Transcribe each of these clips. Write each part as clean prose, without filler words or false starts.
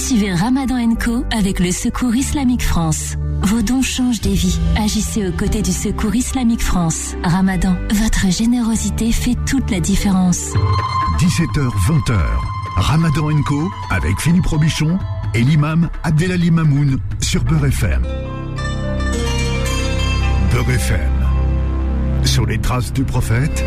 Suivez Ramadan & Co avec le Secours Islamique France. Vos dons changent des vies. Agissez aux côtés du Secours Islamique France. Ramadan, votre générosité fait toute la différence. 17h-20h, Ramadan & Co avec Philippe Robichon et l'imam Abdelali Mamoun sur Beurre FM. Beurre FM, sur les traces du prophète,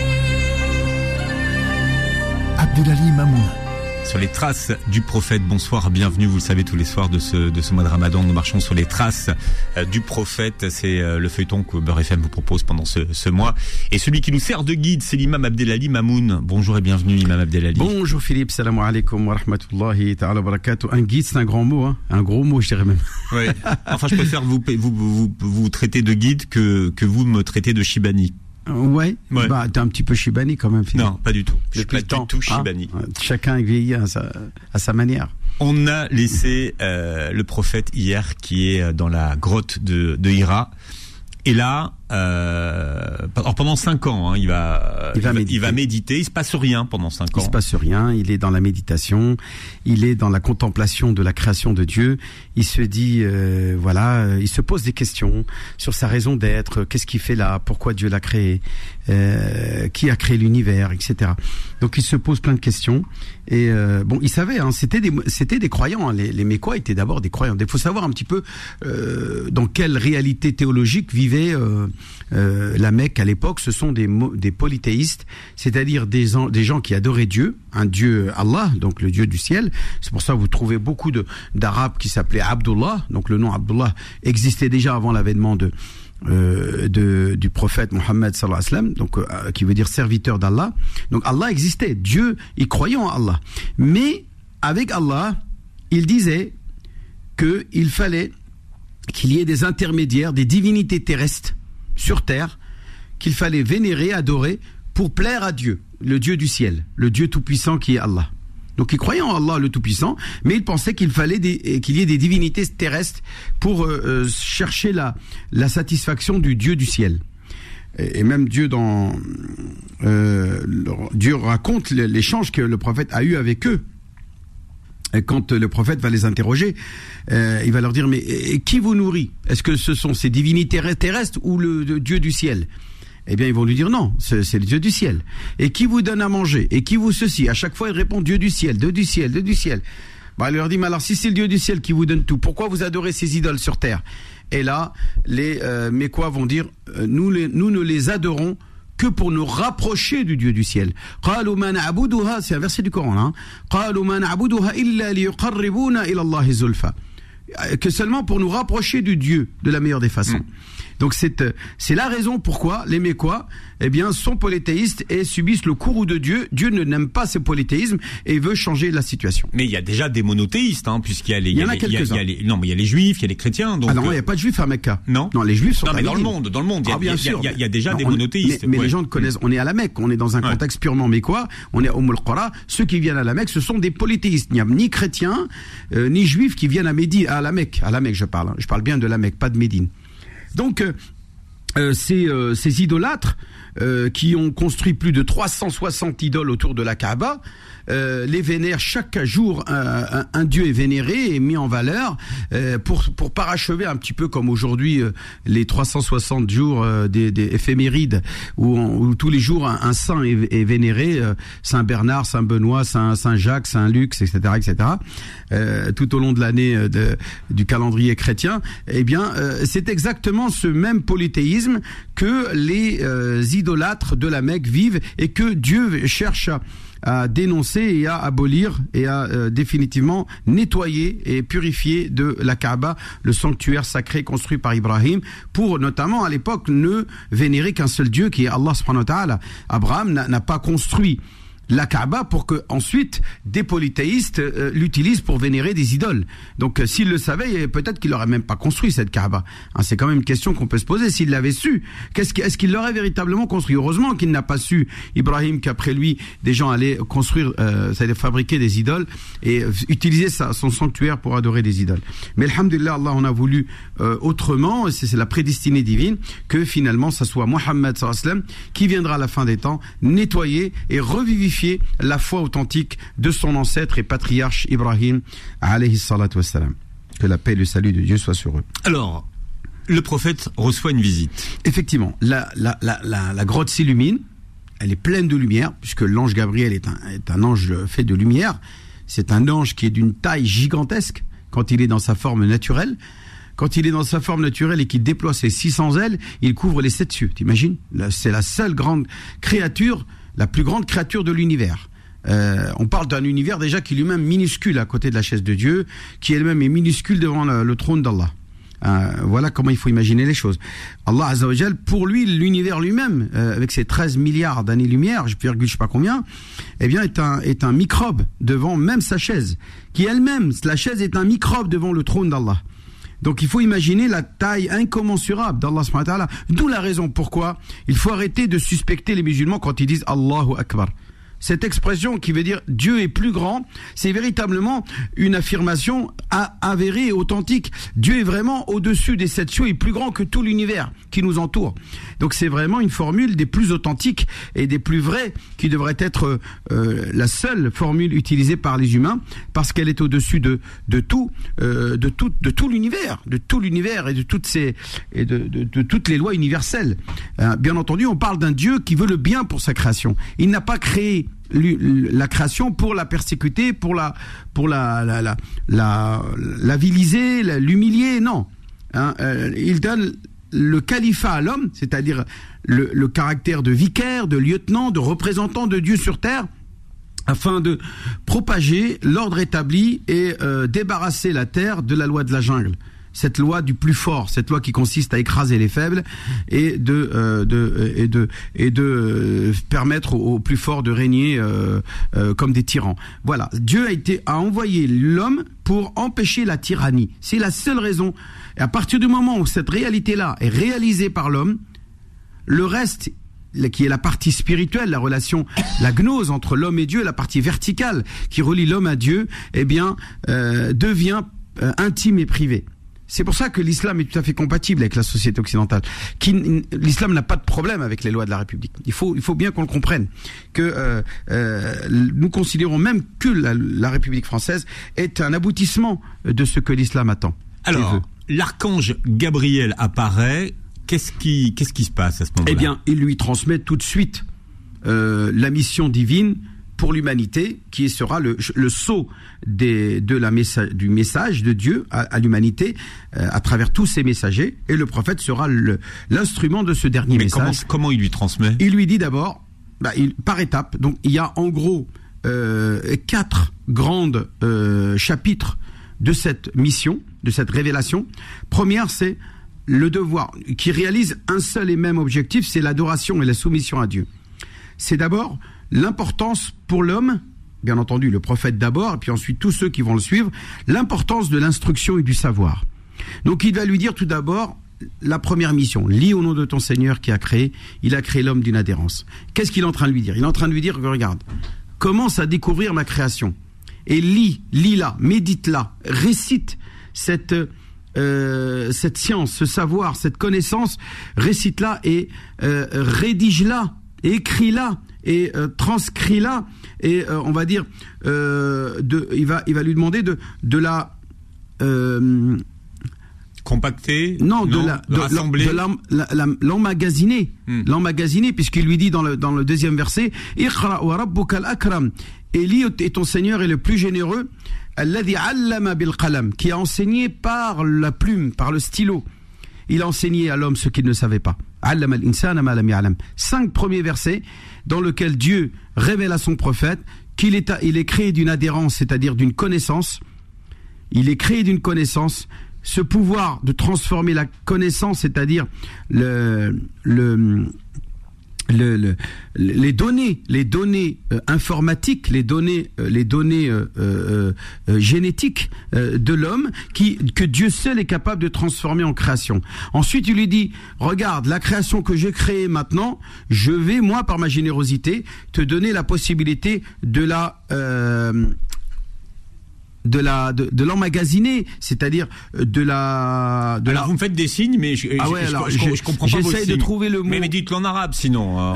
Abdelali Mamoun. Sur les traces du prophète, bonsoir, bienvenue, vous le savez, tous les soirs de ce mois de Ramadan, nous marchons sur les traces du prophète, c'est le feuilleton que Beurre FM vous propose pendant ce mois, et celui qui nous sert de guide, c'est l'imam Abdelali Mamoun. Bonjour et bienvenue, imam Abdelali. Bonjour Philippe, salam alaikum wa rahmatullahi ta'ala wa barakatuh. Un guide, c'est un grand mot, hein, un gros mot, je dirais même. Oui, enfin je préfère vous traiter de guide que vous me traitez de Shibani. Ouais. Bah t'es un petit peu Shibani quand même, Philippe. Non, pas du tout. Je suis pas du tout Shibani. Hein, chacun vieillit à sa manière. On a laissé le prophète hier qui est dans la grotte de Hira. Et là, alors pendant 5 ans, hein, il va méditer. Il se passe rien pendant 5 ans. Il se passe rien. Il est dans la méditation. Il est dans la contemplation de la création de Dieu. Il se dit, il se pose des questions sur sa raison d'être. Qu'est-ce qu'il fait là? Pourquoi Dieu l'a créé? Qui a créé l'univers, etc. Donc il se pose plein de questions. Et il savait, hein, c'était des croyants. Hein. Les Mécois étaient d'abord des croyants. Il faut savoir un petit peu dans quelle réalité théologique vivait la Mecque à l'époque. Ce sont des polythéistes, c'est-à-dire des gens qui adoraient Dieu, un Dieu Allah, donc le Dieu du ciel. C'est pour ça que vous trouvez beaucoup d'Arabes qui s'appelaient Abdullah. Donc le nom Abdullah existait déjà avant l'avènement du prophète Mohammed sallallahu alayhi wa sallam, donc qui veut dire serviteur d'Allah. Donc Allah existait, Dieu, ils croyaient en Allah. Mais avec Allah, il disait qu'il fallait qu'il y ait des intermédiaires, des divinités terrestres sur terre qu'il fallait vénérer, adorer pour plaire à Dieu, le Dieu du ciel, le Dieu tout-puissant qui est Allah. Donc ils croyaient en Allah le Tout-Puissant, mais ils pensaient qu'il fallait qu'il y ait des divinités terrestres pour chercher la satisfaction du Dieu du ciel. Et même Dieu Dieu raconte l'échange que le prophète a eu avec eux. Et quand le prophète va les interroger, il va leur dire, mais qui vous nourrit? Est-ce que ce sont ces divinités terrestres ou le Dieu du ciel? Eh bien, ils vont lui dire non, c'est le Dieu du ciel. Et qui vous donne à manger? Et qui vous ceci? À chaque fois, il répond Dieu du ciel, Dieu du ciel, Dieu du ciel. Bah, il leur dit, mais alors, si c'est le Dieu du ciel qui vous donne tout, pourquoi vous adorez ces idoles sur terre? Et là, les Mécois vont dire, nous ne les adorons que pour nous rapprocher du Dieu du ciel. C'est un verset du Coran, hein. Que seulement pour nous rapprocher du Dieu de la meilleure des façons. Donc c'est la raison pourquoi les Mécois, sont polythéistes et subissent le courroux de Dieu. Dieu n'aime pas ce polythéisme et veut changer la situation. Mais il y a déjà des monothéistes, hein, puisqu'il y a il y en a quelques-uns. Non, mais il y a les Juifs, il y a les chrétiens. Donc... Ah non, il n'y a pas de Juifs à Mecca. Non, les Juifs sont. Non, mais dans le monde, il y a déjà des monothéistes. Mais les gens connaissent. On est à la Mecque, on est dans un contexte purement mécois. On est à Al-Qura. Ceux qui viennent à la Mecque, ce sont des polythéistes. Il n'y a ni chrétiens ni juifs qui viennent à la Mecque. À la Mecque, je parle. Hein. Je parle bien de la Mecque, pas de Médine. Donc ces idolâtres qui ont construit plus de 360 idoles autour de la Kaaba, les vénèrent chaque jour. Un dieu est vénéré et mis en valeur pour parachever un petit peu comme aujourd'hui les 360 jours des éphémérides où tous les jours un saint est vénéré, Saint Bernard, Saint Benoît, Saint Jacques, Saint Luc, etc., tout au long de l'année du calendrier chrétien. C'est exactement ce même polythéisme que les idolâtres de la Mecque vivent et que Dieu cherche à dénoncer et à abolir et à définitivement nettoyer et purifier de la Kaaba, le sanctuaire sacré construit par Ibrahim, pour notamment à l'époque ne vénérer qu'un seul Dieu qui est Allah subhanahu wa ta'ala. Abraham n'a pas construit la Kaaba pour que ensuite des polythéistes l'utilisent pour vénérer des idoles. Donc s'il le savait, peut-être qu'il n'aurait même pas construit cette Kaaba. Hein, c'est quand même une question qu'on peut se poser. S'il l'avait su, est-ce qu'il l'aurait véritablement construit? Heureusement qu'il n'a pas su, Ibrahim, qu'après lui, des gens allaient construire, c'est-à-dire fabriquer des idoles et utiliser son sanctuaire pour adorer des idoles. Mais alhamdulillah, Allah en a voulu autrement, et c'est la prédestinée divine, que finalement ça soit Mohammed sallallahu alayhi wa sallam qui viendra à la fin des temps nettoyer et revivifier purifier la foi authentique de son ancêtre et patriarche Ibrahim, alayhi salatu wassalam. Que la paix et le salut de Dieu soient sur eux. Alors, le prophète reçoit une visite. Effectivement, la grotte s'illumine, elle est pleine de lumière, puisque l'ange Gabriel est un ange fait de lumière. C'est un ange qui est d'une taille gigantesque quand il est dans sa forme naturelle. Quand il est dans sa forme naturelle et qu'il déploie ses 600 ailes, il couvre les 7 cieux. T'imagines ? C'est la seule grande créature, la plus grande créature de l'univers. On parle d'un univers déjà qui est lui-même minuscule à côté de la chaise de Dieu, qui elle-même est minuscule devant le trône d'Allah. Voilà comment il faut imaginer les choses. Allah Azza wa Jal, pour lui, l'univers lui-même, avec ses 13 milliards d'années-lumière, je sais pas combien, eh bien, est un microbe devant même sa chaise, qui elle-même, la chaise est un microbe devant le trône d'Allah. Donc il faut imaginer la taille incommensurable d'Allah subhanahu wa ta'ala. D'où la raison pourquoi il faut arrêter de suspecter les musulmans quand ils disent Allahu Akbar. Cette expression qui veut dire Dieu est plus grand, c'est véritablement une affirmation avérée et authentique. Dieu est vraiment au-dessus des 7 cieux et plus grand que tout l'univers qui nous entoure. Donc c'est vraiment une formule des plus authentiques et des plus vraies qui devrait être la seule formule utilisée par les humains parce qu'elle est au-dessus de tout l'univers, et de toutes les lois universelles. Bien entendu, on parle d'un Dieu qui veut le bien pour sa création. Il n'a pas créé la création pour la persécuter, pour la viliser, l'humilier, non. Il donne le califat à l'homme, c'est-à-dire le caractère de vicaire, de lieutenant, de représentant de Dieu sur terre, afin de propager l'ordre établi et débarrasser la terre de la loi de la jungle. Cette loi du plus fort, cette loi qui consiste à écraser les faibles et de permettre aux plus forts de régner comme des tyrans. Voilà, Dieu a envoyé l'homme pour empêcher la tyrannie. C'est la seule raison. Et à partir du moment où cette réalité-là est réalisée par l'homme, le reste, qui est la partie spirituelle, la relation, la gnose entre l'homme et Dieu, la partie verticale qui relie l'homme à Dieu, eh bien, devient intime et privé. C'est pour ça que l'islam est tout à fait compatible avec la société occidentale. L'islam n'a pas de problème avec les lois de la République. Il faut bien qu'on le comprenne. Que nous considérons même que la République française est un aboutissement de ce que l'islam attend. Alors, l'archange Gabriel apparaît. Qu'est-ce qui se passe à ce moment-là ? Eh bien, il lui transmet tout de suite la mission divine pour l'humanité, qui sera le sceau du message de Dieu à l'humanité à travers tous ses messagers, et le prophète sera l'instrument de ce dernier message. Comment il lui transmet ? Il lui dit d'abord, par étapes, donc il y a en gros 4 grandes chapitres de cette mission, de cette révélation. Première, c'est le devoir, qui réalise un seul et même objectif, c'est l'adoration et la soumission à Dieu. C'est d'abord l'importance pour l'homme, bien entendu le prophète d'abord, et puis ensuite tous ceux qui vont le suivre, l'importance de l'instruction et du savoir. Donc il va lui dire tout d'abord la première mission, lis au nom de ton Seigneur qui a créé, il a créé l'homme d'une adhérence. Qu'est-ce qu'il est en train de lui dire ? Il est en train de lui dire, regarde, commence à découvrir ma création, et lis-la, médite-la, récite cette science, ce savoir, cette connaissance, récite-la et rédige-la, écris-la et transcris-la, et on va dire il va lui demander de la compacter, rassembler, l'emmagasiner, l'emmagasiner, puisqu'il lui dit dans le deuxième verset, Iqra wa rabbukal akram, et lis, et ton Seigneur est le plus généreux, alladhi allama bil qalam, qui a enseigné par la plume, par le stylo. Il a enseigné à l'homme ce qu'il ne savait pas. 5 premiers versets dans lesquels Dieu révèle à son prophète qu'il est créé d'une adhérence, c'est-à-dire d'une connaissance. Il est créé d'une connaissance. Ce pouvoir de transformer la connaissance, c'est-à-dire les données informatiques, les données génétiques de l'homme que Dieu seul est capable de transformer en création. Ensuite, il lui dit, regarde, la création que j'ai créée maintenant, je vais, moi, par ma générosité, te donner la possibilité de de l'emmagasiner, c'est-à-dire alors vous me faites des signes, mais je comprends pas. J'essaie de trouver le mot. Mais dites-le en arabe, sinon.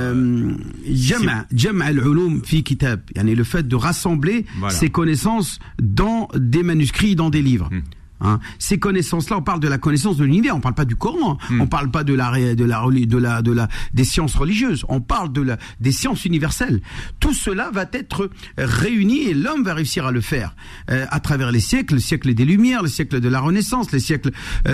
Jam' al-ulum fi kitab, yani le fait de rassembler ces connaissances dans des manuscrits, dans des livres. Ces connaissances-là, on parle de la connaissance de l'univers, on parle pas du Coran, on parle pas des sciences religieuses, on parle des sciences universelles. Tout cela va être réuni et l'homme va réussir à le faire à travers les siècles, le siècle des Lumières, le siècle de la Renaissance, les siècles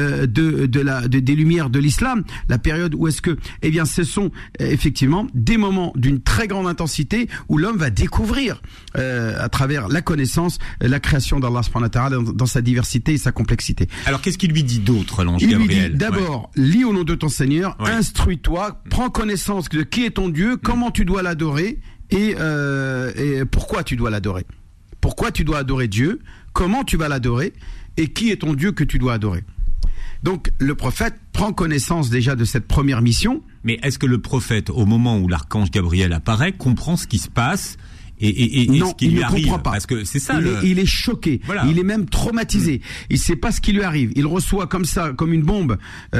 des Lumières de l'Islam, la période où est-ce que, eh bien, ce sont effectivement des moments d'une très grande intensité où l'homme va découvrir à travers la connaissance, la création d'Allah subhanahu wa ta'ala dans sa diversité et sa complexité. Alors qu'est-ce qu'il lui dit d'autre, l'ange Gabriel? Il lui dit d'abord, lis au nom de ton Seigneur, instruis-toi, prends connaissance de qui est ton Dieu, comment tu dois l'adorer et pourquoi tu dois l'adorer. Pourquoi tu dois adorer Dieu, comment tu vas l'adorer et qui est ton Dieu que tu dois adorer. Donc le prophète prend connaissance déjà de cette première mission. Mais est-ce que le prophète, au moment où l'archange Gabriel apparaît, comprend ce qui se passe et non, ce qui lui arrive? Il ne comprend pas. Parce que c'est ça. Il est choqué. Voilà. Il est même traumatisé. Il sait pas ce qui lui arrive. Il reçoit comme ça, comme une bombe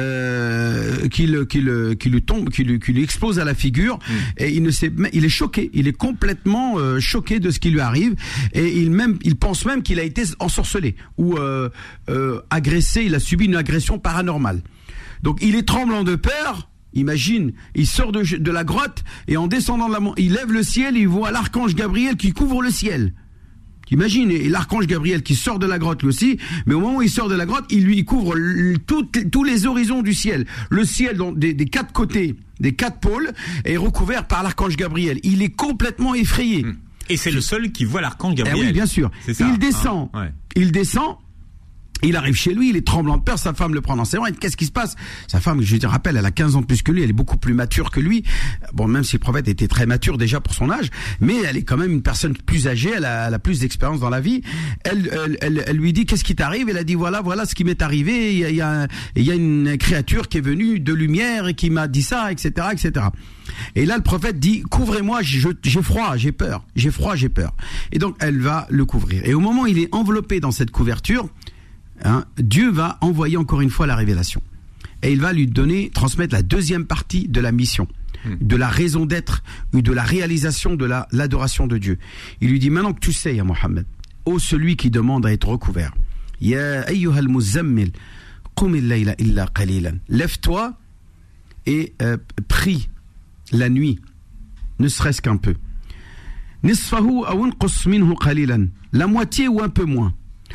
qui lui tombe, qui lui explose à la figure. Et il ne sait. Il est choqué. Il est complètement choqué de ce qui lui arrive. Et il pense même qu'il a été ensorcelé ou agressé. Il a subi une agression paranormale. Donc il est tremblant de peur. Imagine, il sort de la grotte et en descendant de la montagne, il lève le ciel et il voit l'archange Gabriel qui couvre le ciel. Imagine, et l'archange Gabriel qui sort de la grotte lui aussi, mais au moment où il sort de la grotte, il couvre tous les horizons du ciel. Le ciel des quatre côtés, des quatre pôles, est recouvert par l'archange Gabriel. Il est complètement effrayé. Et c'est le seul qui voit l'archange Gabriel. Oui, bien sûr. C'est ça, il descend. Il arrive chez lui, il est tremblant de peur, sa femme le prend dans ses bras, qu'est-ce qui se passe? Sa femme, je te rappelle, elle a 15 ans de plus que lui, elle est beaucoup plus mature que lui. Bon, même si le prophète était très mature déjà pour son âge, mais elle est quand même une personne plus âgée, elle a plus d'expérience dans la vie. Elle lui dit, qu'est-ce qui t'arrive? Elle a dit, voilà ce qui m'est arrivé, il y a une créature qui est venue de lumière et qui m'a dit ça, etc., etc. Et là, le prophète dit, couvrez-moi, j'ai froid, j'ai peur. Et donc, elle va le couvrir. Et au moment où il est enveloppé dans cette couverture, Dieu va envoyer encore une fois la révélation et il va lui transmettre la deuxième partie de la mission, de la raison d'être ou de la réalisation de l'adoration de Dieu. Il lui dit, maintenant que tu sais, ya Mohammed, ô celui qui demande à être recouvert, ya ayyuhal muzammil qumil layla illa qalilan, lève-toi et prie la nuit, ne serait-ce qu'un peu, nisfahu aw inqus minhu qalilan, la moitié ou un peu moins,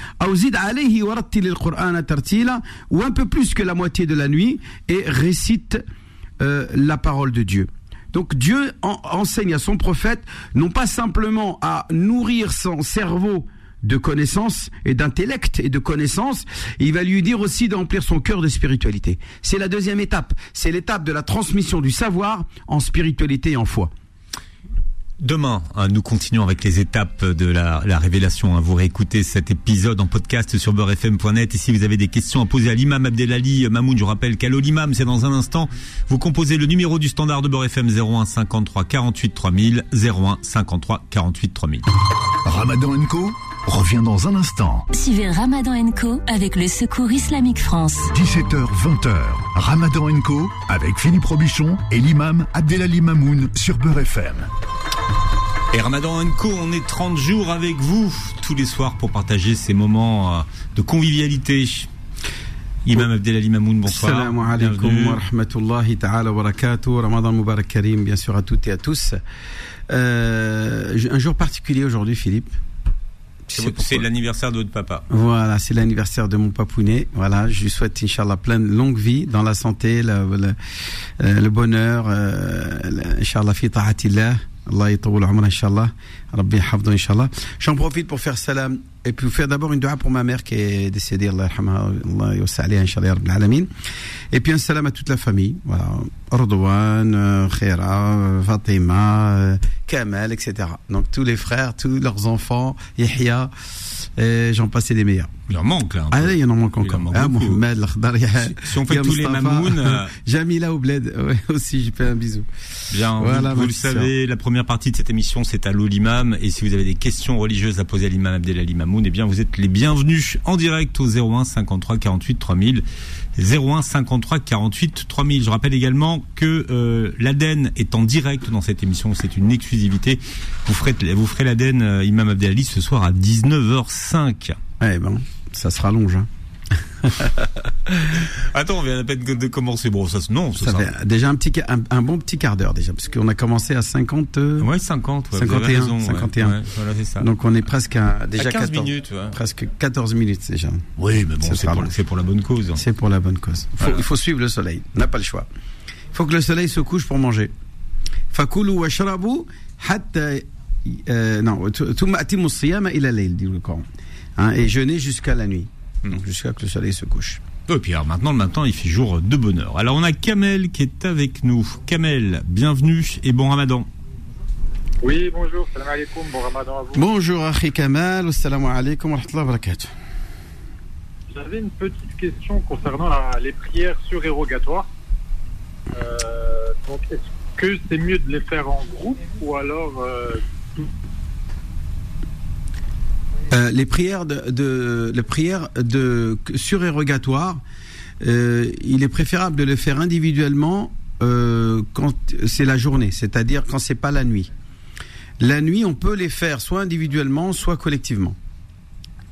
ou un peu plus que la moitié de la nuit, et récite la parole de Dieu. Donc Dieu enseigne à son prophète non pas simplement à nourrir son cerveau de connaissances et d'intellect et de connaissances, il va lui dire aussi d'emplir son cœur de spiritualité. C'est la deuxième étape, c'est l'étape de la transmission du savoir en spiritualité et en foi. Demain, nous continuons avec les étapes de la révélation. Vous réécoutez cet épisode en podcast sur beurrefm.net. Et si vous avez des questions à poser à l'imam Abdelali Mamoun, je rappelle qu'Allo l'imam, c'est dans un instant. Vous composez le numéro du standard de Beurre FM 01 53 48 3000, 01 53 48 3000. Ramadan & Co revient dans un instant. Suivez Ramadan & Co avec le Secours Islamique France. 17h-20h, Ramadan & Co avec Philippe Robichon et l'imam Abdelali Mamoun sur Beurre FM. Et Ramadan & Co, on est 30 jours avec vous tous les soirs pour partager ces moments de convivialité. Imam Abdelali Mamoun, bonsoir. Assalamu alaikum wa rahmatullahi ta'ala wa barakatuh. Ramadan Mubarak Karim, bien sûr, à toutes et à tous. Un jour particulier aujourd'hui, Philippe. C'est l'anniversaire de votre papa. Voilà, c'est l'anniversaire de mon papounet. Voilà, je lui souhaite, Inch'Allah, plein de longue vie dans la santé, le bonheur, Inch'Allah, fi ta'atillah. Allah yatawul umra, Inch'Allah. Rabbi hafdou, Inch'Allah. J'en profite pour faire salam et puis faire d'abord une dua pour ma mère qui est décédée, Allah yarhamha, Allah yussa'aliha, Inch'Allah, ya Rabbil alamin. Et puis un salam à toute la famille. Voilà. Ardouane, Khaira, Fatima, Kamal, etc. Donc tous les frères, tous leurs enfants, Yahya, et j'en passe des meilleurs. Il en manque là. Ah, il y en manque encore. Mohamed, l'Akhdar, si on fait tous les Mamoun. Jamila Oubled, ouais, aussi, j'ai fait un bisou. Bien, voilà, vous le savez, la première partie de cette émission, c'est Allo l'imam. Et si vous avez des questions religieuses à poser à l'imam Abdelali Mamoun, Limamoun, eh bien vous êtes les bienvenus en direct au 01 53 48 3000. 01 53 48 3000. Je rappelle également que l'Aden est en direct dans cette émission, c'est une exclusivité. Vous ferez l'Aden Imam Abdelali ce soir à 19h05. Eh ben, ça se rallonge. Hein. Attends, on vient à peine de commencer. Bon, ça fait déjà un bon petit quart d'heure déjà, parce qu'on a commencé à 50. Ouais, 50. Ouais, 51. Raison, 51. Ouais, voilà, c'est ça. Donc on est presque déjà 15 14 minutes. Ouais. Presque 14 minutes déjà. Oui, mais bon, c'est pour la bonne cause. C'est pour la bonne cause. Il faut suivre le soleil. On n'a pas le choix. Il faut que le soleil se couche pour manger. Fakulu washrabu hatta thumma atimu as-siyama ila al-layl, dit le Coran. Et jeûner jusqu'à la nuit. Donc jusqu'à que le soleil se couche. Et puis alors maintenant, le matin, il fait jour de bonheur. Alors on a Kamel qui est avec nous. Kamel, bienvenue et bon Ramadan. Oui, bonjour, salam alaikum, bon Ramadan à vous. Bonjour, Akhi Kamal, assalamu alaikum wa rahmatullahi wa barakatuh. J'avais une petite question concernant les prières surérogatoires. Donc, est-ce que c'est mieux de les faire en groupe ou alors les prières de surérogatoire, il est préférable de les faire individuellement quand c'est la journée, c'est-à-dire quand c'est pas la nuit. La nuit, on peut les faire soit individuellement, soit collectivement. D'accord ?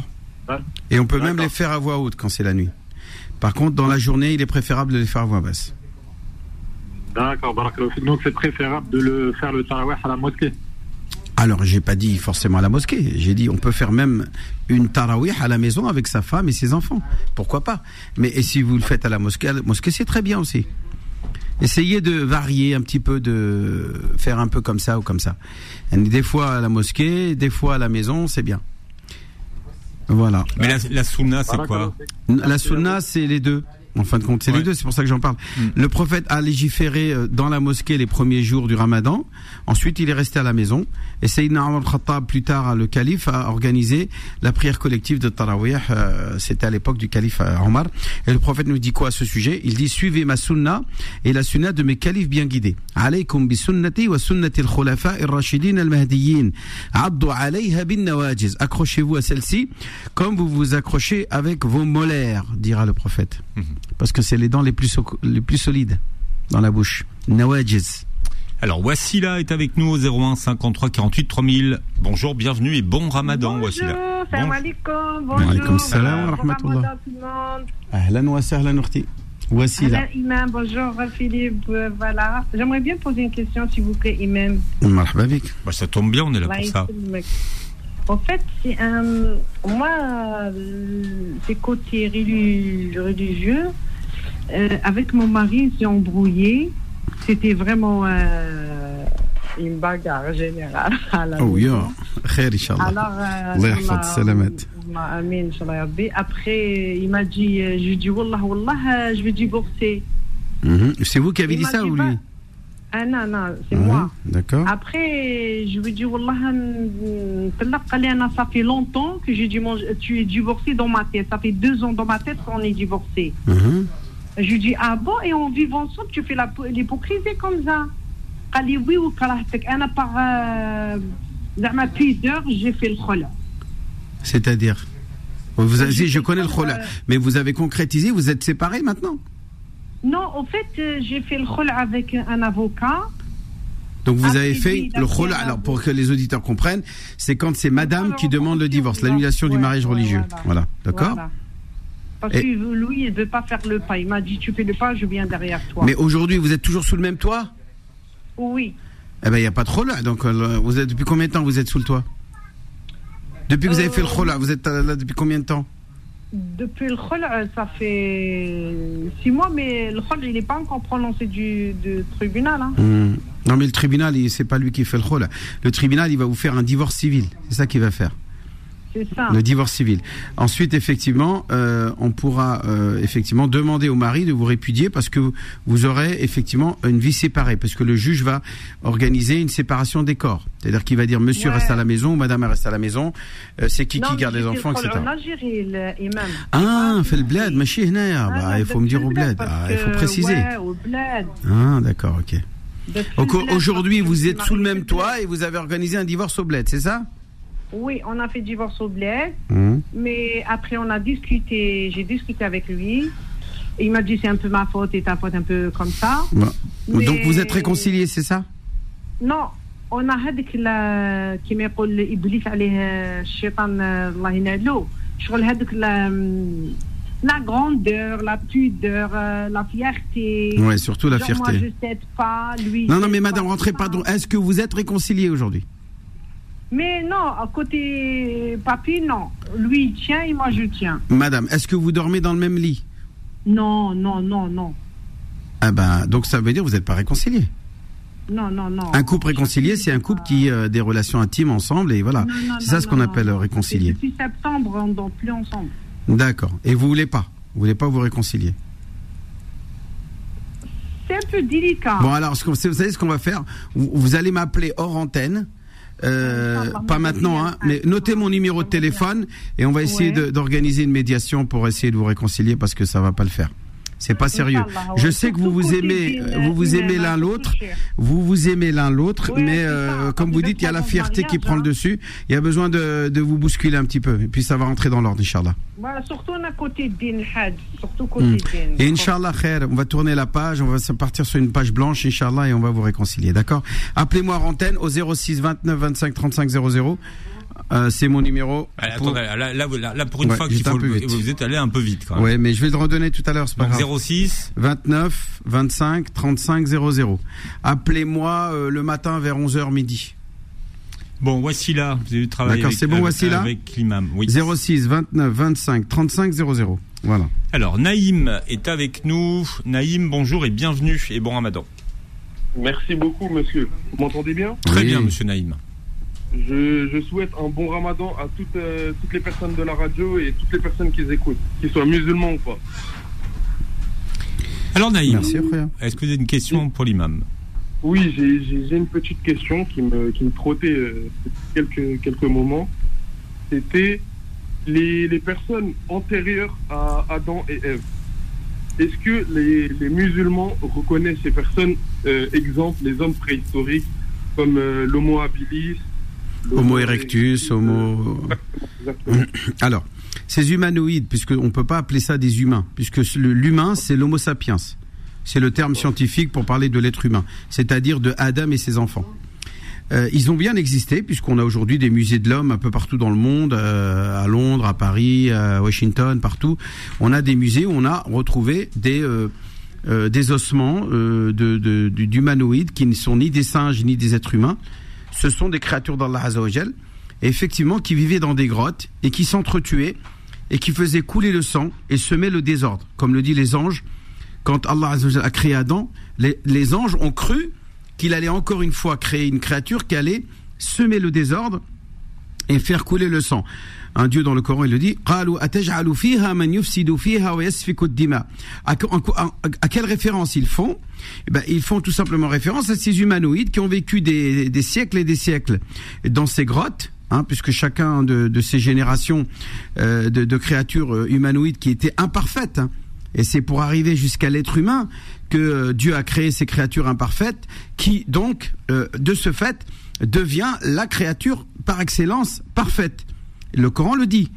Et on peut même les faire à voix haute quand c'est la nuit. Par contre, dans la journée, il est préférable de les faire à voix basse. D'accord, donc c'est préférable de faire le tarawih à la mosquée. Alors, j'ai pas dit forcément à la mosquée. J'ai dit on peut faire même une tarawih à la maison avec sa femme et ses enfants. Pourquoi pas ? Mais si vous le faites à la mosquée c'est très bien aussi. Essayez de varier un petit peu, de faire un peu comme ça ou comme ça. Des fois à la mosquée, des fois à la maison, c'est bien. Voilà. Mais la sunna, c'est quoi ? La sunna, c'est les deux. En fin de compte, c'est les deux, c'est pour ça que j'en parle. Le prophète a légiféré dans la mosquée les premiers jours du Ramadan. Ensuite, il est resté à la maison. Et Sayyidina Omar al-Khattab, plus tard, le calife, a organisé la prière collective de Tarawih. C'était à l'époque du calife Omar. Et le prophète nous dit quoi à ce sujet ? Il dit, suivez ma sunna et la sunna de mes califes bien guidés. Alaykum bi sunnati wa sunnati al-khulafa ar-rashidin al-mahdiyyin. Addu alayha bin nawajiz. Accrochez-vous à celle-ci comme vous vous accrochez avec vos molaires, dira le prophète. Parce que c'est les dents les plus solides dans la bouche. Nawajiz. Alors Wassila est avec nous au 01 53 48 3000. Bonjour, bienvenue et bon Ramadan. Bonjour, Wassila. salam alaikum. Bonjour. Wa alaikum salam wa rahmatullah. Ahlan wa sahlan ukhti. Wassila. Imam, bonjour Philippe. Voilà. J'aimerais bien poser une question s'il vous plaît, Imam. Marhaba bik. Ça tombe bien, on est là pour ça. En fait, c'est c'est côté religieux. Avec mon mari, on s'est embrouillé. C'était vraiment une bagarre générale. Oh, ya. Khair, Inch'Allah. Allah yahfad, salamat. Amin, Inch'Allah. Après, il m'a dit, je lui ai dit, Wallah, je vais divorcer. C'est vous qui avez dit ça ou lui? Ah non, c'est moi. D'accord. Après, je lui ai dit, Wallah, ça fait longtemps que j'ai dit, tu es divorcé dans ma tête. Ça fait 2 ans dans ma tête qu'on est divorcé. Je lui dis, ah bon, et on vit ensemble, tu fais l'hypocrisie comme ça. Elle dit, oui, ou karahtek. Par plusieurs, j'ai fait le khola. C'est-à-dire je connais le khola, mais vous avez concrétisé, vous êtes séparés maintenant? Non, en fait, j'ai fait le khola avec un avocat. Donc vous avez fait le khola, alors pour que les auditeurs comprennent, c'est quand c'est madame qui demande le divorce, l'annulation du mariage religieux. Voilà, d'accord? Voilà. Parce que lui, il ne veut pas faire le pas. Il m'a dit, tu fais le pas, je viens derrière toi. Mais aujourd'hui, vous êtes toujours sous le même toit? Oui. Eh bien, il n'y a pas de khola. Donc, depuis combien de temps vous êtes sous le toit? Depuis que vous avez fait le khola, vous êtes là depuis combien de temps? Depuis le khola, ça fait 6 mois, mais le khola, il n'est pas encore prononcé du tribunal. Hein. Non, mais le tribunal, c'est pas lui qui fait le khola. Le tribunal, il va vous faire un divorce civil. C'est ça qu'il va faire. C'est ça. Le divorce civil. Ensuite, effectivement, on pourra effectivement demander au mari de vous répudier parce que vous aurez effectivement une vie séparée, parce que le juge va organiser une séparation des corps. C'est-à-dire qu'il va dire monsieur reste à la maison, madame reste à la maison, c'est qui garde les enfants, etc. En Algérie, l'imam. Ah, fait le bled, machi hna. Bah, il faut me dire au bled. Il faut préciser. Ouais, au bled. Ah, d'accord, ok. Donc aujourd'hui, vous êtes sous le même toit et vous avez organisé un divorce au bled, c'est ça? Oui, on a fait divorce au bled, mais après j'ai discuté avec lui. Et il m'a dit c'est un peu ma faute et ta faute un peu comme ça. Mais... Donc vous êtes réconciliés, c'est ça? Non, on a qui m'a dit Iblis عليه الشيطان الله ينالو شغل هذوك la grandeur, la pudeur, la fierté. Ouais, surtout la fierté. Moi je cède pas, lui. Non, mais madame, rentrez pas. Est-ce que vous êtes réconciliés aujourd'hui? Mais non, à côté papy, non. Lui il tient et moi je tiens. Madame, est-ce que vous dormez dans le même lit? Non. Ah ben, donc ça veut dire que vous n'êtes pas réconciliés. Non. Un couple réconcilié, c'est un couple qui a des relations intimes ensemble et voilà. C'est ça ce qu'on appelle réconcilier. Depuis septembre, on ne dort plus ensemble. D'accord. Et vous voulez pas vous réconcilier? C'est un peu délicat. Bon alors, vous savez ce qu'on va faire? Vous allez m'appeler hors antenne. Pas maintenant, hein, mais notez mon numéro de téléphone et on va essayer d'organiser une médiation pour essayer de vous réconcilier parce que ça va pas le faire. C'est pas sérieux. Je sais que vous aimez l'un l'autre, mais comme vous dites, il y a la fierté qui prend le dessus. Il y a besoin de vous bousculer un petit peu et puis ça va rentrer dans l'ordre, Inch'Allah. Surtout à côté din had, surtout côté din. Et Inch'Allah, khair, on va tourner la page, on va partir sur une page blanche, Inch'Allah, et on va vous réconcilier, d'accord? Appelez-moi à antenne au 06 29 25 35 00. C'est mon numéro. Là, pour une fois vous êtes allé un peu vite quand même. Ouais, mais je vais le redonner tout à l'heure, c'est pas grave. 06 29 25 35 00. Appelez-moi le matin vers 11h midi. Bon, voici là, vous avez travaillé avec l'imam. Oui. 06 29 25 35 00. Voilà. Alors, Naïm est avec nous. Naïm, bonjour et bienvenue et bon Ramadan. Merci beaucoup, monsieur. Vous m'entendez bien? Très bien, monsieur Naïm. Je souhaite un bon Ramadan à toutes les personnes de la radio et toutes les personnes qui écoutent, qu'ils soient musulmans ou pas. Alors Naïm, merci, est-ce que vous avez une question pour l'imam? Oui, j'ai une petite question qui me trottait quelques moments. C'était les personnes antérieures à Adam et Ève. Est-ce que les musulmans reconnaissent ces personnes, exemple les hommes préhistoriques comme l'Homo habilis, Homo erectus, Alors, ces humanoïdes, puisqu'on ne peut pas appeler ça des humains, puisque l'humain, c'est l'Homo sapiens. C'est le terme scientifique pour parler de l'être humain, c'est-à-dire de Adam et ses enfants. Ils ont bien existé, puisqu'on a aujourd'hui des musées de l'homme un peu partout dans le monde, à Londres, à Paris, à Washington, partout. On a des musées où on a retrouvé des ossements d'humanoïdes qui ne sont ni des singes ni des êtres humains. Ce sont des créatures d'Allah Azza wa Jal, et effectivement qui vivaient dans des grottes et qui s'entretuaient et qui faisaient couler le sang et semaient le désordre. Comme le dit les anges, quand Allah Azza wa Jal a créé Adam, les anges ont cru qu'il allait encore une fois créer une créature qui allait semer le désordre et faire couler le sang. Un Dieu dans le Coran, il le dit, à quelle référence ils font? Ils font tout simplement référence à ces humanoïdes qui ont vécu des siècles et des siècles dans ces grottes, puisque chacun de ces générations de créatures humanoïdes qui étaient imparfaites, et c'est pour arriver jusqu'à l'être humain que Dieu a créé ces créatures imparfaites qui donc de ce fait devient la créature par excellence parfaite. Le Coran le dit.